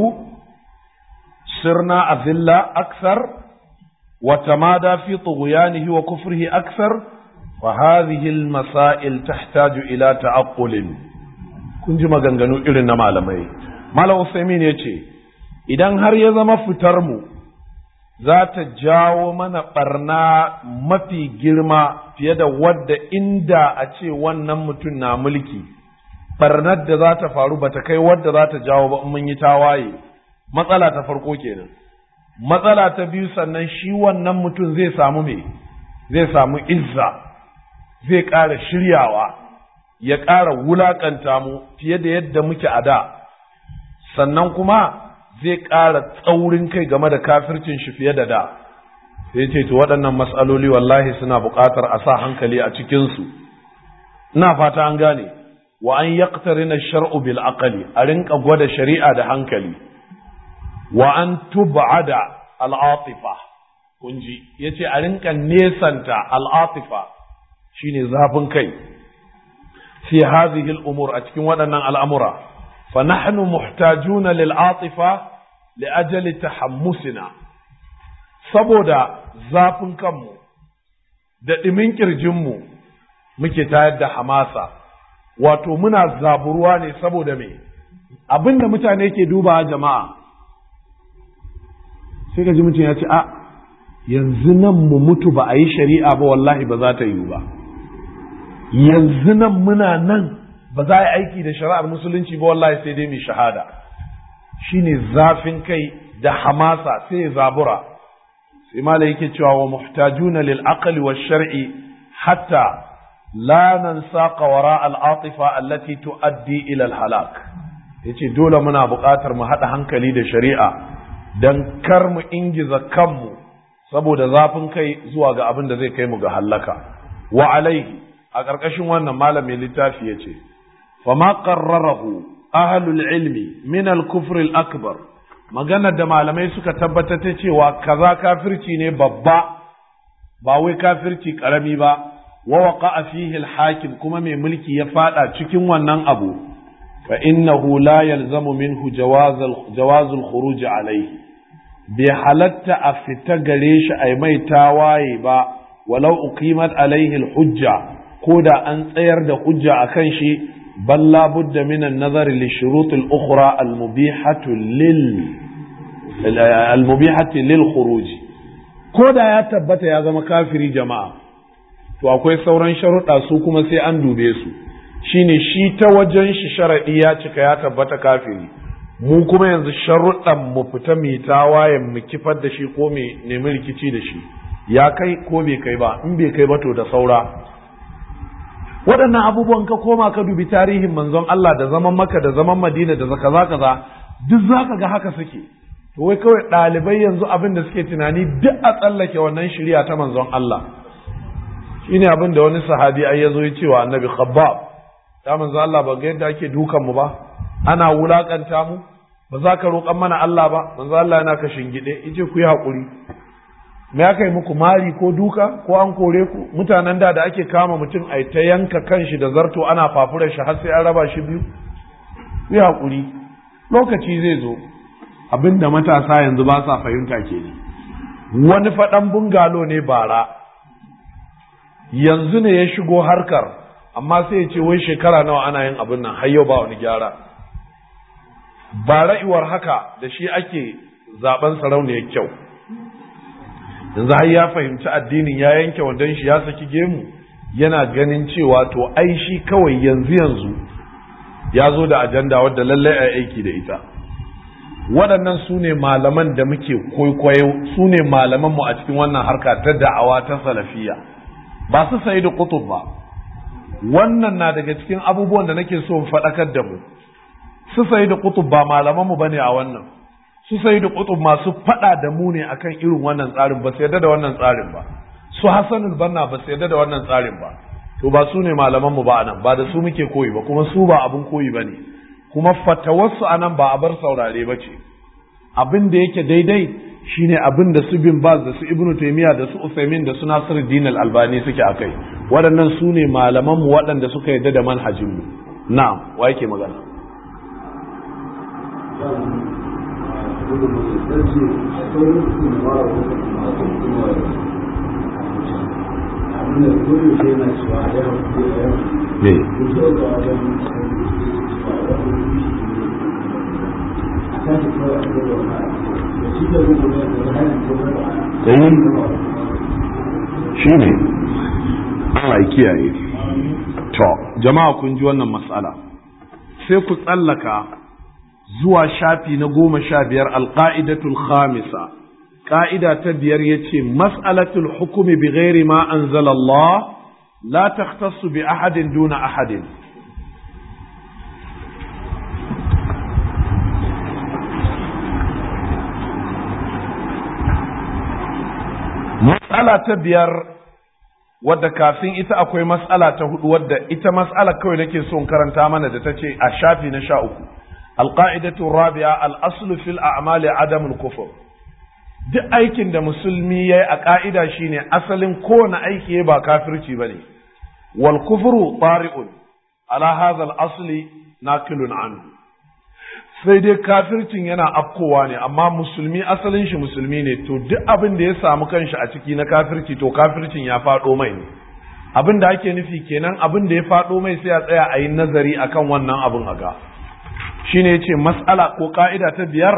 صرنا أذلة أكثر وتمادى في طغيانه وكفره أكثر، وهذه المسائل تحتاج إلى تعقل. كنت ما غنغنو إلنا معلمي مالا عثيمين يتي idan har ya zama fitarmu za ta jawo mana barna mafi girma fiye da wadda inda a ce wannan mutum na mulki barnar da za ta faru ba ta kai wadda za ta jawo ba in mun yi tawaye, matsala ta farko kenan. Matsala ta biyu, sannan shi wannan mutum zai samu me zai samu izza, zai ƙara shiryawa, ya ƙara wulaƙanta mu fiye da yadda muke a da, sannan kuma zai ƙara tsaurin kai game da kafircin shi fiye da da. Sai ce to waɗannan matsaloli wallahi suna buƙatar a sa hankali a cikinsu. Ina fata an gane, wa an yaqtarina shar'u bil aqli, a rinka gwada shari'a da hankali, wa an tub'ada al atifa, kunji yace a rinka nesanta al atifa shine zafin kai fi hadhihi al umur, a cikin waɗannan al'amura. fa nahnu muhtajuna lil atifa li ajali tahammusina, saboda zafin kanmu da ɗimin ƙirjinmu muke tayar da hamasa, wato muna zaburuwa ne saboda me abinda mutane ke duba jama'a. Sai ka ji mutum ya ce a yanzu nan mu mutu ba a yi shari'a ba, wallahi ba za ta yi ba. Yanzu nan muna nan ba za a yi aiki da shari'ar musulunci ba, wallahi sai dai mai shahada. Shine zafin kai da hamasa sai ya zabura. Sai malai yake cewa wa muhtajuna lil aqli wash shar'i hatta la nansa qawara al atifa allati tuaddi ila al halak. Yace dole muna buƙatar mu haɗa hankali da shari'a dan kar mu ingiza kanmu saboda zafin kai zuwa ga abin da zai kai mu ga halaka. Wa alaihi, a ƙarƙashin wannan malamin littafi yace fama qarrarahu ahlul ilmi min al kufr al akbar, maganar da malamai suka tabbatar ta cewa kaza kafirci ne babba, ba wai kafirci karami ba, wa waqa'a fihi al hakim, kuma mai mulki ya fada cikin wannan abu, fa innahu la yalzamu minhu jawaz al jawaz al khuruj alayhi, bi halatta a fita gare shi ai mai tawaye ba, walau uqimat alayhi al hujja, ko da an tsayar da hujja akan shi, bal la budda min an nazar li shurut al ukhra al mubihatu lil al mubihatu lil khuruj. Ko da ya tabbata ya zama kafiri jama'a, to akwai sauran sharuɗa su kuma sai an dube su. Shine shi ta wajen shi sharadi ya cika, ya tabbata kafiri, mu kuma yanzu sharuɗan mu fita mu tawayen mu kifar da shi ko mu nemi rikici da shi, ya kai ko bai kai ba. In bai kai ba to da saura. Waɗannan abubuwan ka koma ka dubi tarihin manzon Allah da zaman Makka da zaman Madina da kaza kaza, duk zaka ga haka suke. To wai kawai ɗalibai yanzu abin da suke tunani duk a tsallake wannan shari'a ta manzon Allah. Shine abin da wani sahabi ai yazo ya ce wa Annabi Khabbab, ya manzo Allah ba ga yadda ake dukan mu ba, ana wulakanta mu, ba za ka roƙan mana Allah ba. Manzo Allah yana ka shingide, yace ku yi hakuri. Me aka yi muku, mari ko duka ko an kore ku? Mutanen da da ake kama mutum ai ta yanka kanshi da zarto ana fafurar shi har sai an raba shi biyu. Ku yi hakuri, lokaci zai zo. Abinda matasa yanzu ba sa fahimta kenan. Wani faɗan bungalo ne bara, yanzu ne ya shigo harkar, amma sai ya ce wai shekara nawa ana yin abin nan har yau ba wani gyara. Ba ra'iwar haka da shi ake zaben sarauniyar kyau, yanzu har ya fahimci addinin, ya yanke wandon shi, ya saki gemu, yana ganin cewa to ai shi kawai yanzu yanzu ya zo da ajanda wadda lallai a aiki da ita. Waɗannan su ne malaman da muke kwaikwayo, su ne malamanmu a cikin wannan harka ta da'awa ta salafiya, ba su sayi da kutub ba. Wannan na daga cikin abubuwan da nake so in faɗakar da mu. Su sayi da kutub ba malamanmu bane a wannan. Su sayi da kutub masu faɗa da mu ne akan irin wannan tsarin, ba su yarda da wannan tsarin ba. Su Hassanul Banna ba su yarda da wannan tsarin ba. To ba su ne malamanmu ba anan, ba da su muke koyi ba, kuma su ba abin koyi ba ne. Kuma fatawarsu anan ba a bar saurare ba ce. Abin da yake daidai shine abin da su Bin Baz da su Ibn Taymiyyah da su Uthaymeen da su Nasiruddin Al-Albani suke akai. Waɗannan su ne malamanmu waɗanda suka yarda da manhajinmu. Na'am, wa yake magana? shi ne Allah ya kiyaye. To jama'a kun ji wannan mas'ala, sai ku tsallaka zuwa shafi na goma sha biyar alƙa'idatul khamisa ƙa'ida ta biyar ya ce mas'alatul hukumi bi ghairi ma anzalallah la takhtassu bi ahadin duna ahadin. Mas'ala ta biyar wadda kafin ita akwai mas'ala ta hudu wadda ita mas'ala kawai nake so in karanta mana da ta ce a shafi na sha uku. Alƙa'idatu rabi'a al'aslu fil a'mali adamul kufur. Duk aikin da musulmi ya yi a ƙa'ida shine asalin kowane aiki ba kafirci ba ne. Wal kufru tari'un ala hadha al-asli naqilun anhu. Sai dai kafircin yana afkowa ne amma musulmi asalin shi musulmi ne to duk abin da ya samu kanshi a ciki na kafirci to kafircin ya faɗo mai ne. Abin da ake nufi kenan abin da ya faɗo mai sai a tsaya a yi nazari akan wannan abin a ga. Shine yace mas'ala ko ka'ida ta biyar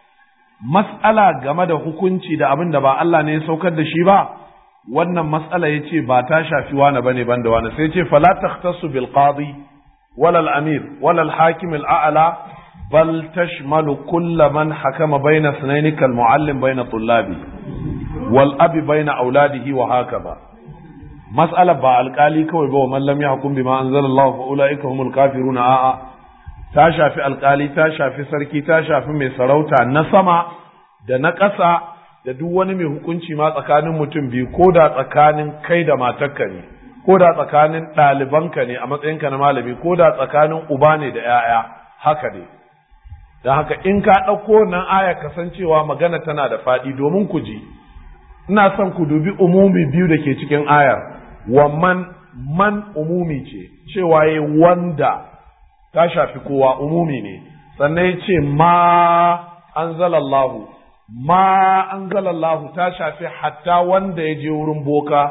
mas'ala game da hukunci da abin da ba Allah ne ya saukar da shi ba wannan mas'ala yace ba ta shafi wani bane banda wani sai yace fala takhtassu bil qadi wala al amir wala al hakim al a'la bal tashmalu kull man hakama bayna sunayn kal muallim bayna tullabi wal abi bayna auladihi wa hakaza. Mas'ala ba alƙali kawai ba wa man lam yahkum bima anzalallahu fa ulaika humul kafiruna a'a ta shafi alkali, ta shafi sarki, ta shafi mai sarauta na sama da na ƙasa da duk wani mai hukunci ma tsakanin mutum biyu ko da tsakanin kai da matarka ne ko da tsakanin ɗalibanka ne a matsayinka na malami ko da tsakanin uba ne da ‘ya'ya haka ne. Don haka in ka ɗauko nan aya kasancewa magana tana da faɗi domin ku ji ina son ku dubi umumi biyu da ke cikin ayar wa man man umumi ce cewa ya wanda ta shafi kowa umumi ne sannan ya ce ma anzalallahu ma anzalallahu ta shafi hatta wanda ya je wurin boka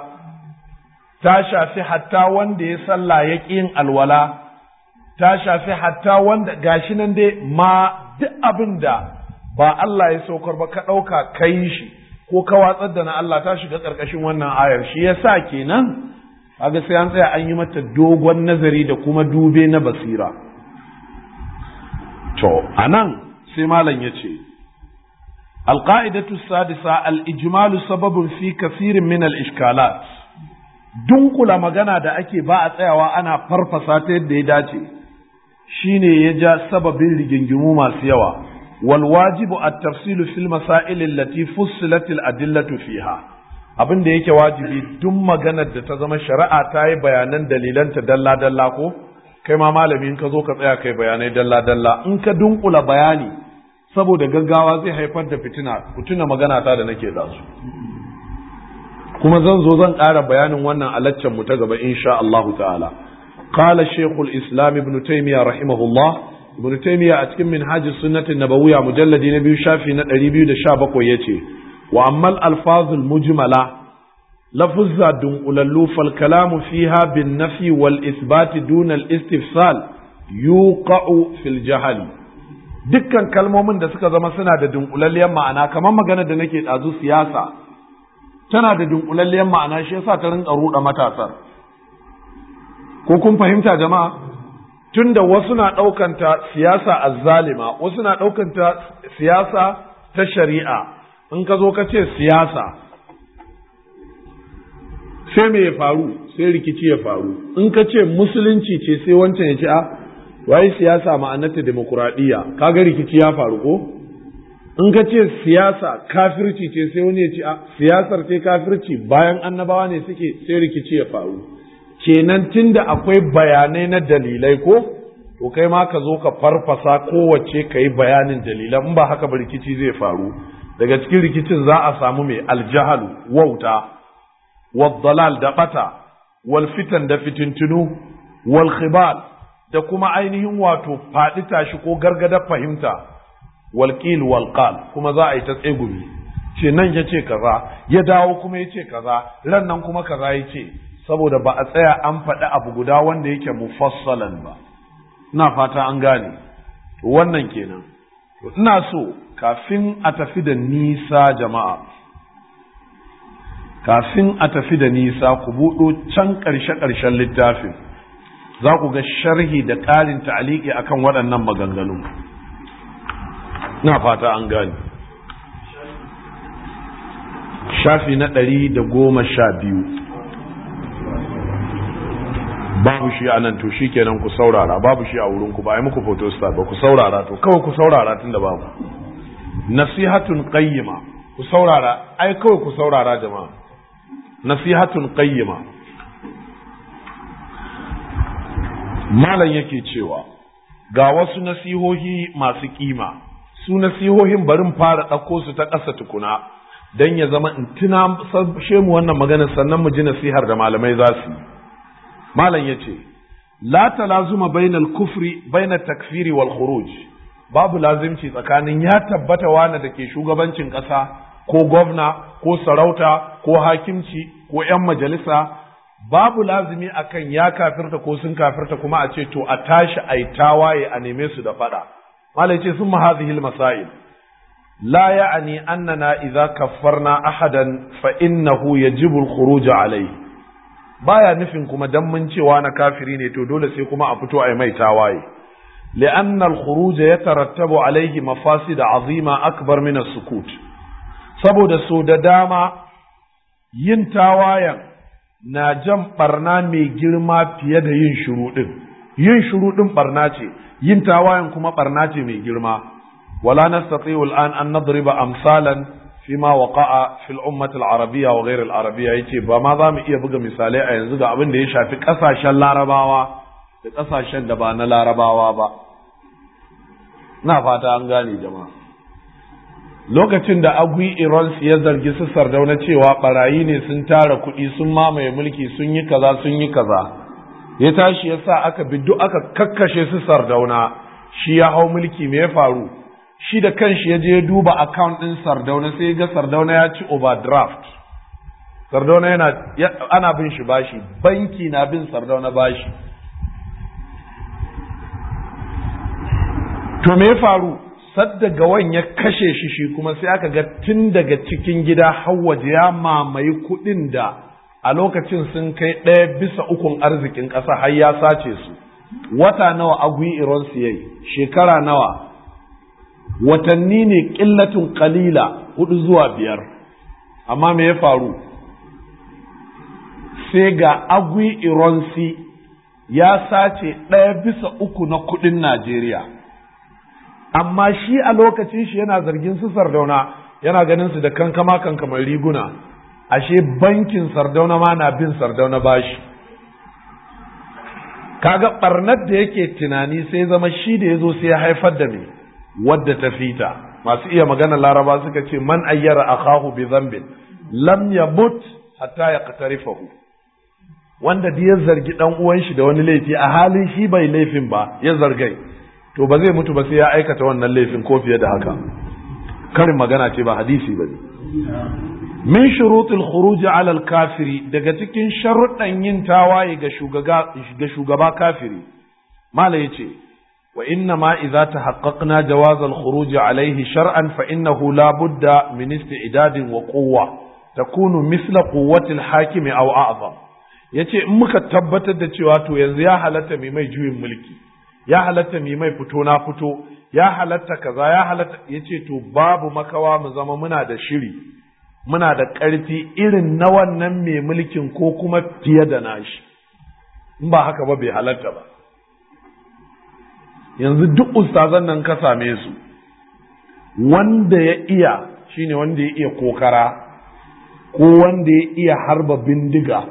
ta shafi hatta wanda ya sallah ya ƙi yin alwala ta shafi hatta wanda gashi nan dai ma duk abin da ba Allah ya saukar ba ka ɗauka ka yi shi ko ka watsar da na Allah ta shiga ƙarƙashin wannan ayar shi yasa kenan kaga sai an tsaya an yi mata dogon nazari da kuma dube na basira. To, a nan sai malam ya ce, Alƙa'idatu sadisa al'ijimalu sababin fi kasirin min al'ishkalat, dunkula magana da ake ba a tsayawa ana farfasa ta yadda ya dace, shi ne ya ja sababin rigingimu masu yawa, wal wajibu a tafsilu fil masailin lati fussilatil adillatu fiha. Abin da yake wajibi duk maganar da ta zama shari'a ta yi bayanan dalilanta dalla-dalla ko? Kai ma malami in ka zo ka tsaya kai bayanai dalla-dalla in ka dunkula bayani saboda gaggawa zai haifar da fitina ku tuna magana ta da nake da su kuma zan zo zan ƙara bayanin wannan alaccen mu ta gaba insha Allah ta'ala. Qala Shaykhul Islam Ibn Taymiyyah rahimahullah Ibn Taymiyyah a cikin Minhajus Sunnah an-Nabawiyya mujalladi na biyu shafi na ɗari biyu da sha bakwai yace wa ammal alfazul mujmala lafuzza dunkulallu fal kalamu fiha bin nafi wal isbati duna al istifsal yuqa'u fil jahali. Dukkan kalmomin da suka zama suna da dunkulalliyar ma'ana kamar magana da nake ɗazu siyasa tana da dunkulalliyar ma'ana shi yasa ta rinka ruɗa matasar ko kun fahimta jama'a tunda wasu na ɗaukanta siyasa azzalima wasu na ɗaukanta siyasa ta shari'a in ka zo ka ce siyasa sai me ya faru sai rikici ya faru in ka ce musulunci ce sai wancan ya ce a wai siyasa ma'anarta demokuraɗiyya kaga rikici ya faru ko in ka ce siyasa kafirci ce sai wani ya ce a siyasar ce kafirci bayan annabawa ne suke sai rikici ya faru kenan tunda akwai bayanai na dalilai ko to kai ma ka zo ka farfasa kowace ka yi bayanin dalilan in ba haka ba rikici zai faru daga cikin rikicin za a samu mai aljahalu wauta والضلال da bata wal fitan da fitintunu wal khibal da kuma ainihin wato faɗi tashi ko gargadar fahimta wal qil wal qal kuma za a yi ta tsegumi ce nan yace kaza ya dawo kuma yace kaza ran nan kuma kaza yace saboda ba a tsaya an faɗi abu guda wanda yake mufassalan ba ina fata an gane wannan kenan ina so kafin a tafi da nisa jama'a kafin a tafi da nisa ku buɗo can ƙarshe-ƙarshen littafin za ku ga sharhi da ƙarin ta'aliki akan waɗannan maganganu na fata an gane. Shafi na ɗari da goma sha biyu babu shi a nan, to shi kenan ku saurara, babu shi a wurinku ba a yi muku photostat ba, ku saurara to kawai ku saurara tun da babu. Nasihatun qayyima, ku saurara, ai kawai ku saurara jama'a. Nasihatun qayyima, malam yake cewa ga wasu nasihohi masu kima. Su nasihohin barin fara ɗauko su ta ƙasa tukuna don ya zama in tuna sabshe mu wannan magana, sannan mu ji nasihar da malamai za su yi. Malam ya ce la talazuma bainal kufri bainat takfiri wal khuruj, babu lazimci tsakanin ya tabbata wani da ke shugabancin ƙasa ko gwamna ko sarauta ko hakimci ko 'yan majalisa, babu lazimi akan ya kafirta ko sun kafirta kuma a ce to a tashi a yi tawaye a neme su da fada. Malai ce sun hadhihi al-masail la ya'ni annana idza kaffarna ahadan fa innahu yajibu al-khuruj alayhi, baya nufin kuma dan mun cewa na kafiri ne to dole sai kuma a fito a yi mai tawaye. li'anna al-khuruj yatarattabu alayhi mafasid azima akbar min as-sukut, saboda so da dama yin tawayen na jan barna mai girma fiye da yin shuruɗin. Yin shuruɗin barna ce, yin tawayen kuma barna ce mai girma. wala nastati'u al'an an nadriba amsalan fima waqa'a fil ummati al-arabiyya wa ghayr al-arabiyya, yace ba ma za mu iya buga misalai a yanzu ga abin da ya shafi kasashen larabawa da kasashen da ba na larabawa ba. na fata an gane jama'a. Lokacin da Agui Irons ya zargi su Sardauna cewa barayi ne, sun tara kuɗi, sun mamaye mulki, sun yi kaza sun yi kaza, ya tashi ya sa aka bi duk aka kakkashe su Sardauna, shi ya hau mulki. me ya faru? Shi da kanshi ya je duba account ɗin Sardauna, sai ga Sardauna ya ci overdraft. Sardauna yana ana bin shi bashi, banki na bin Sardauna bashi. To me ya faru? Sadda gawan ya kashe shi, shi kuma sai aka ga tun daga cikin gida har waje ya mamaye kuɗin da a lokacin sun kai ɗaya bisa ukun arzikin ƙasa, har ya sace su. Wata nawa Agui Ironsi yayi? Shekara nawa? Watanni ne ƙillatun ƙalila, hudu zuwa biyar. Amma me ya faru? Sai ga Agui Ironsi ya sace ɗaya bisa uku na kuɗin Najeriya. Amma shi a lokacin shi yana zargin su Sardauna, yana ganin su da kankama kankamar riguna, ashe bankin Sardauna ma na bin Sardauna bashi. Kaga barnar da yake tunani sai zama shi da yazo sai ya haifar da me wadda ta fita. Masu iya magana Laraba suka ce man ayyara akahu bi dhanbin lam yamut hatta yaqtarifahu, wanda da ya zargi dan uwan shi da wani laifi a halin shi bai laifin ba, ya zargai, to ba zai mutu ba sai ya aikata wannan laifin ko fiye da haka. Karin magana ce ba hadisi ba ne. Min shurutul khuruj ala al-kafiri, daga cikin sharuɗan yin tawaye ga shugaba ga shugaba kafiri, mala yace wa inna ma idza tahaqqaqna jawaz al-khuruj alayhi shar'an fa innahu la budda min isti'dadin wa quwwa takunu misla quwwati al-hakim aw a'zam. Yace in muka tabbatar da cewa to yanzu ya halatta mai mai juyin mulki, ya halatta mai mai fito na fito, ya halatta kaza, ya halatta, yace to babu makawa mu zama muna da shiri, muna da ƙarfi irin na wannan mai mulkin ko kuma fiye da nashi. In ba haka ba bai halatta ba. Yanzu duk ustazan nan ka same su, wanda ya iya shine wanda ya iya kokara ko wanda ya iya harba bindiga,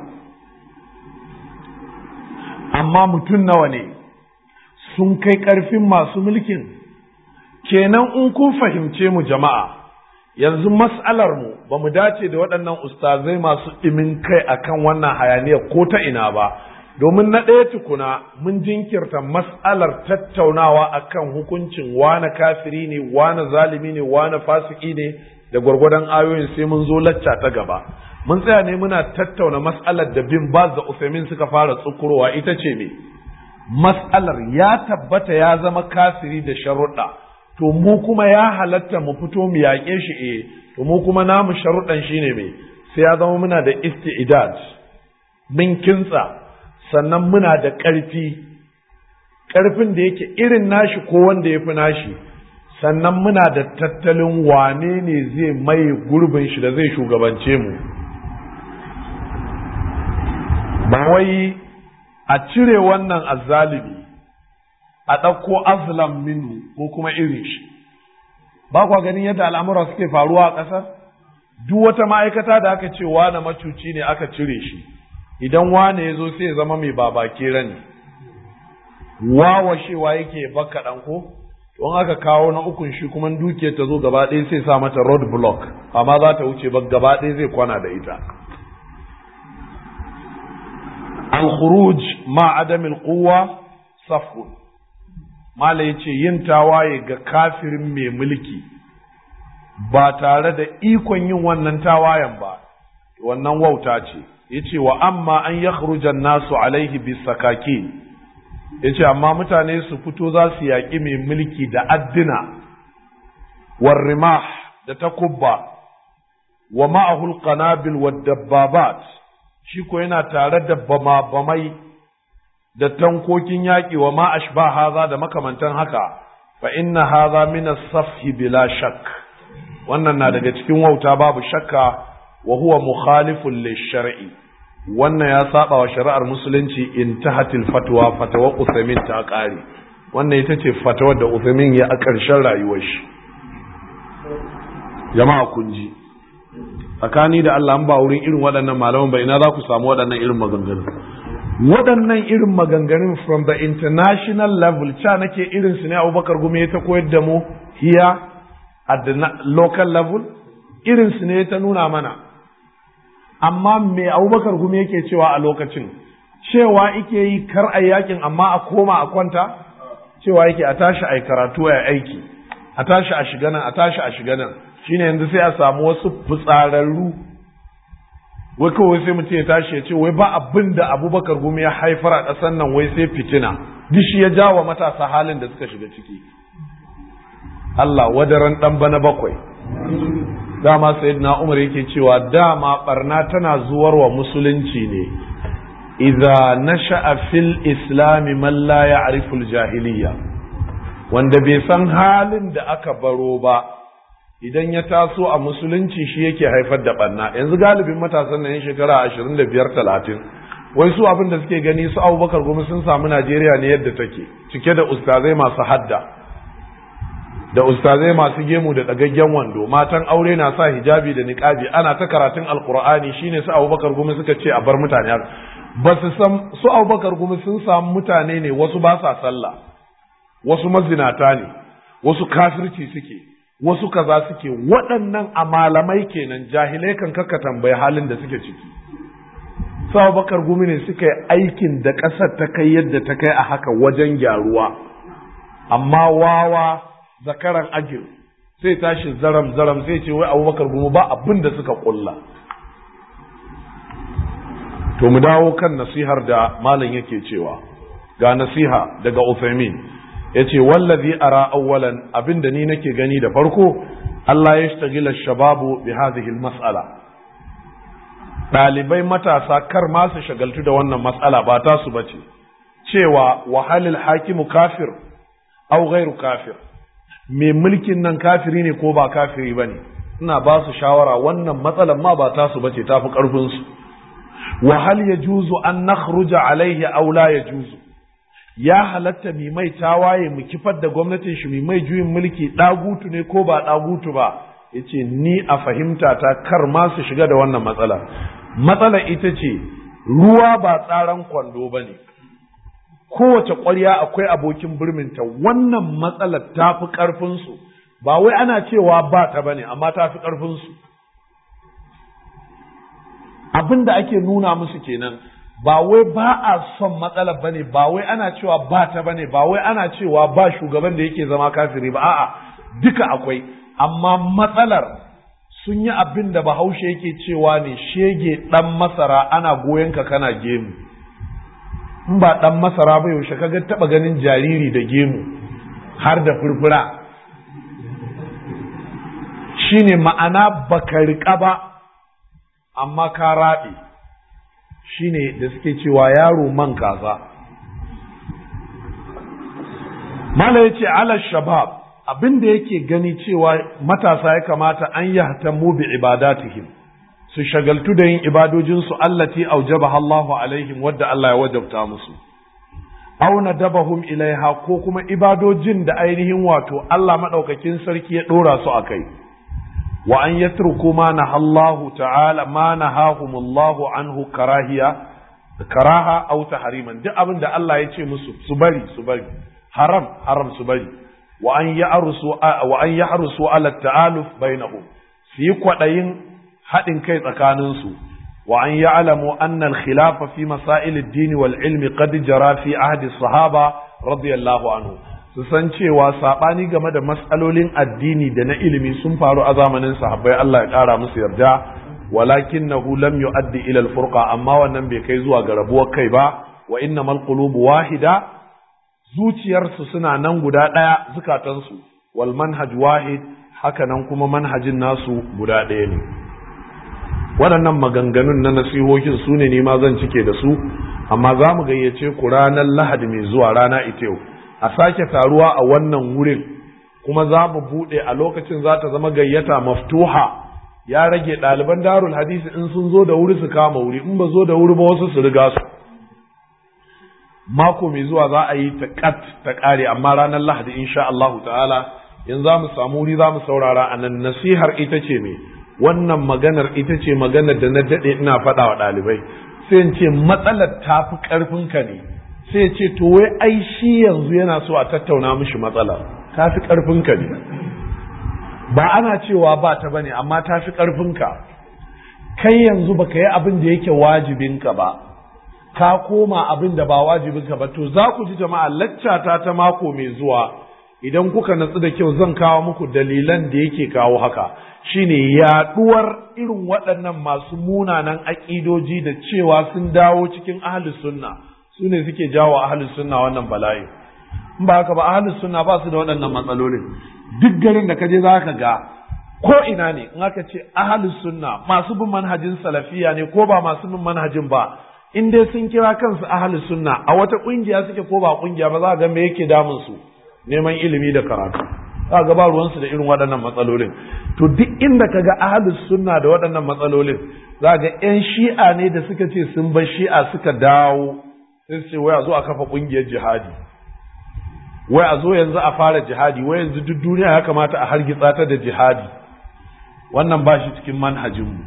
amma mutum nawa ne sun kai ƙarfin masu mulkin? Kenan in kun fahimce mu jama'a, yanzu mas'alar mu ba mu dace da waɗannan ustazai masu ɗimin kai akan wannan hayaniya ko ta ina ba, domin na ɗaya tukuna mun jinkirta mas'alar tattaunawa akan hukuncin wane kafiri ne, wane zalimi ne, wane fasiki ne da gwargwadon ayoyin, sai mun zo lacca ta gaba. Mun tsaya ne muna tattauna mas'alar da bin Baz da Usaimin suka fara tsukurowa, ita ce me? Mas'alar ya tabbata ya zama kafiri da sharuɗa, to mu kuma ya halatta mu fito mu yaƙe shi, eh to mu kuma namu sharuɗan shine me? Sai ya zama muna da isti'dad, min kintsa, sannan muna da ƙarfi, ƙarfin da yake irin nashi ko wanda ya fi nashi, sannan muna da tattalin wane ne zai mai gurbin shi da zai shugabance mu. Ba wai a cire wannan azzalimi a ɗauko azlam minhu ko kuma irin shi. Ba kwa ganin yadda al'amura suke faruwa a ƙasar? Duk wata ma'aikata da aka ce wane macuci ne aka cire shi, idan wane ya zo sai ya zama mai babakera ne, wawashewa yake baka ɗan ko? Don aka kawo na ukun shi kuma dukiyar ta zo gaba ɗaya sai sa mata road block, amma za ta wuce ba gaba ɗaya zai kwana da ita. Al-khuruj ma adamil quwwa safun. Mala ya ce yin tawaye ga kafirin mai mulki ba tare da ikon yin wannan tawayen ba, wannan wauta ce. Ya ce wa amma an ya nasu alaihi bisakaki, ya ce amma mutane su fito za su yaƙi mai mulki da addina, warrimah da takubba, wa ma'ahul qanabil wa dabbabat, shi ko yana tare da bama-bamai da tankokin yaƙi wa ma ashba haza da makamantan haka, fa inna haza min as-safhi bila shakk, wannan na daga cikin wauta babu shakka, wa huwa mukhalifun lish-shar'i, wannan ya saba wa shari'ar musulunci. Intahatil fatwa, fatwa Uthaymin ta ƙare. Wannan ita ce fatawar da Uthaymin ya a ƙarshen rayuwar shi. Jama'a kun ji, tsakani da Allah an ba wurin irin waɗannan malaman ba, ina za ku samu waɗannan irin maganganu. Waɗannan irin maganganun from the international level, ca nake irin su ne Abubakar Gumi ya ta koyar da mu here at the local level, irin su ne ta nuna mana. Amma me Abubakar Gumi yake cewa a lokacin? Cewa yake yi kar a yakin amma a koma a kwanta? Cewa yake a tashi a yi karatu a aiki, a tashi a shiga nan, a tashi a shiga nan. Shine yanzu sai a samu wasu fitsararru, wai kawai sai mutum ya tashi ya ce wai ba abin da Abubakar Gumi ya haifar a ƙasar nan wai sai fitina, duk shi ya jawo matasa halin da suka shiga ciki. Allah wadaran ɗan bana bakwai. Dama sayyidina Umar yake cewa dama barna tana zuwarwa musulunci ne idza nasha'a fil islam man la ya'rifu al jahiliya, wanda bai san halin da aka baro ba idan ya taso a musulunci shi yake haifar da barna. Yanzu galibin matasan nan shekara ashirin da biyar talatin, wai su abin da suke gani su Abubakar Gumi sun samu Najeriya ne yadda take, cike da ustazai masu hadda da ustazai masu gemu da ɗagaggen wando, matan aure na sa hijabi da niqabi, ana ta karatun alqur'ani. Shine su Abubakar Gumi suka ce a bar mutane haka. Ba su san su Abubakar Gumi sun samu mutane ne, wasu ba sa sallah, wasu mazinata ne, wasu kafirci suke, wasu kaza suke. Waɗannan a malamai kenan, jahilai kan kaka tambayi halin da suke ciki. Su Abubakar Gumi ne suka yi aikin da ƙasar ta kai yadda ta kai a haka wajen gyaruwa, amma wawa zakaran ajir sai tashi zaram zaram sai ce wai Abubakar Gumi ba abin da suka kulla. To mu dawo kan nasihar da malam yake cewa, ga nasiha daga Uthaymin yace wallazi ara awwalan, abinda ni nake gani da farko, Allah ya shtagila shababu bi hadhihi almas'ala, dalibai matasa kar ma su shagaltu da wannan mas'ala, ba ta su bace, cewa wahalil hakimu kafir aw ghairu kafir, mai mulkin nan kafiri ne ko ba kafiri bane. Ina ba su shawara wannan matsalar ma ba ta su bace, tafi karfin su. wa hal yajuzu an nakhruja alaihi aw la yajuzu, ya halatta mi mai tawaye mu kifar da gwamnatin shi, mi mai juyin mulki dagutu ne ko ba dagutu ba. Yace ni a fahimta ta kar ma su shiga da wannan matsala. Matsala ita ce ruwa ba tsaran kwando bane, kowace ƙwarya akwai abokin birminta. Wannan matsalar ta fi ƙarfinsu, ba wai ana cewa ba ta bane, amma ta fi ƙarfinsu. Abin da ake nuna musu kenan, ba wai ba a son matsalar bane, ba wai ana cewa ba ta bane, ba wai ana cewa ba shugaban da yake zama kafiri ba, a'a duka akwai. Amma matsalar sun yi abin da Bahaushe yake cewa ne, shege ɗan masara ana goyon ka kana gemu. In ba ɗan masara ba yaushe kaga taɓa ganin jariri da gemu har da furfura. Shine ma'ana baka riƙa ba amma ka raɓe. Shine da suke cewa yaro man kaza. Mala yace ala shabab, abin da yake gani cewa matasa ya kamata an yahtammu bi ibadatihim, su shagaltu da yin ibadojinsu allati aujabaha Allahu alaihim, wadda Allah ya wajabta musu, aw nadabahum ilaiha, ko kuma ibadojin da ainihin wato Allah madaukakin sarki ya dora su akai, wa an yatruku ma nahallahu ta'ala ma nahahumullahu anhu karahiya karaha aw tahriman, duk abin da Allah ya ce musu su bari su bari, haram haram su bari, wa an ya'rusu wa an yahrusu ala ta'aluf bainahum, su yi kwadayin haɗin kai tsakaninsu, wa an ya'lamu anna al-khilafa fi masail ad-din wal ilmi qad jara fi ahdi sahaba radiyallahu anhu, su san cewa sabani game da mas'alolin addini da na ilimi sun faru a zamanin sahabbai, Allah ya ƙara musu yarda, walakinahu lam yu'addi ila al-furqa, amma wannan bai kai zuwa ga rabuwar kai ba, wa innamal qulubu wahida, zuciyarsu suna nan guda ɗaya, zukatansu, wal manhaj wahid, haka nan kuma manhajin nasu guda ɗaya ne. Waɗannan maganganun na nasihohin su ne ni ma zan cike da su, amma za mu gayyace ku ranar Lahadi mai zuwa, rana ita yau, a sake taruwa a wannan wurin, kuma za mu buɗe a lokacin za ta zama gayyata maftuha, ya rage ɗaliban darul hadisi in sun zo da wuri su kama wuri, in ba zo da wuri ba wasu su riga su. Mako mai zuwa za a yi ta kat ta ƙare, amma ranar Lahadi insha Allah ta'ala in za mu samu wuri za mu saurara a nan. Nasihar ita ce me, wannan maganar ita ce maganar da na daɗe ina faɗa wa ɗalibai, sai in ce matsalar ta fi ƙarfinka ne, sai ce to wai ai shi yanzu yana so a tattauna mishi matsalar, ta fi ƙarfinka ne, ba ana cewa ba ta bane, amma ta fi ƙarfinka. Kai yanzu baka yi abin da yake wajibinka ba, ka koma abin da ba wajibinka ba. To za ku ji jama'a, laccata ta mako mai zuwa, idan kuka natsu da kyau zan kawo muku dalilan da yake kawo haka, shine yaduwar irin waɗannan masu munanan aƙidoji da cewa sun dawo cikin ahlus sunna, su ne suke jawo ahlus sunna wannan bala'i. In ba haka ba, ahlus sunna ba su da waɗannan matsalolin. Duk garin da kaje za ka ga ko ina ne in aka ce ahlus sunna, masu bin manhajin salafiya ne ko ba masu bin manhajin ba, in dai sun kira kansu ahlus sunna, a wata kungiya suke ko ba kungiya ba, za ga me yake damun su, neman ilimi da karatu. Za ga ba ruwansu da irin waɗannan matsalolin. To duk inda ka ga ahlus sunna da waɗannan matsalolin, za ga ƴan shi'a ne da suka ce sun bar shi'a suka dawo, sai su ce wai a zo a kafa ƙungiyar jihadi, wai a zo yanzu a fara jihadi, wai yanzu duk duniya ya kamata a hargitsa ta da jihadi. Wannan ba shi cikin manhajinmu.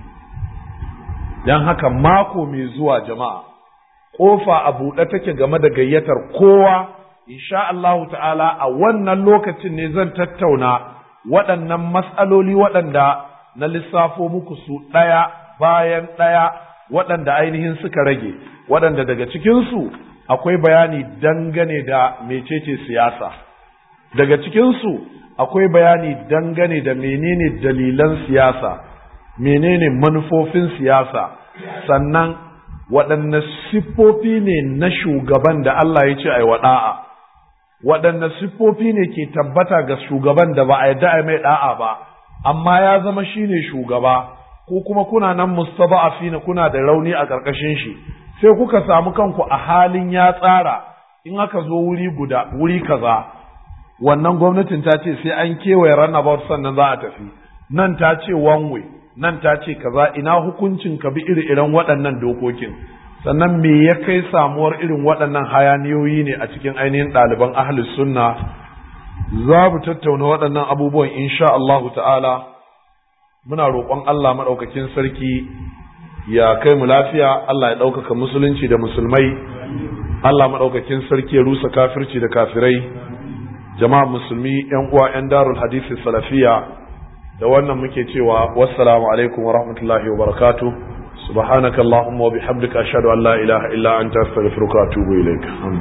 Don haka mako mai zuwa jama'a, ƙofa a buɗe take game da gayyatar kowa. Insha Allahu ta'ala a wannan lokacin ne zan tattauna waɗannan matsaloli waɗanda na lissafo muku su ɗaya bayan ɗaya, waɗanda ainihin suka rage, waɗanda daga cikinsu akwai bayani dangane da mecece siyasa, daga cikinsu akwai bayani dangane da menene dalilan siyasa, menene manufofin siyasa, sannan waɗanne siffofi ne na shugaban da Allah ya ce ai wada'a, waɗanne siffofi ne ke tabbata ga shugaban da ba a yarda a mai da'a ba, amma ya zama shine shugaba, ko kuma kuna nan mustaba'afina, kuna da rauni a ƙarƙashin shi, sai kuka samu kanku a halin ya tsara in aka zo wuri guda wuri kaza, wannan gwamnatin ta ce sai an kewaye runabout sannan za a tafi, nan ta ce one way, nan ta ce kaza, ina hukuncin ka bi iri-iren waɗannan dokokin? Sannan me ya kai samuwar irin waɗannan hayaniyoyi ne a cikin ainihin ɗaliban ahlus sunna? Za mu tattauna waɗannan abubuwan insha Allahu ta'ala. Muna roƙon Allah maɗaukakin sarki ya kai mu lafiya, Allah ya ɗaukaka musulunci da musulmai, Allah maɗaukakin sarki ya rusa kafirci da kafirai. Jama'a musulmi, ‘yan uwa ‘yan darul hadisi salafiya, da wannan muke cewa wassalamu alaikum wa rahmatullahi wa barakatuh. سبحانك اللهم وبحمدك أشهد أن لا إله إلا أنت أستغفرك وأتوب إليك.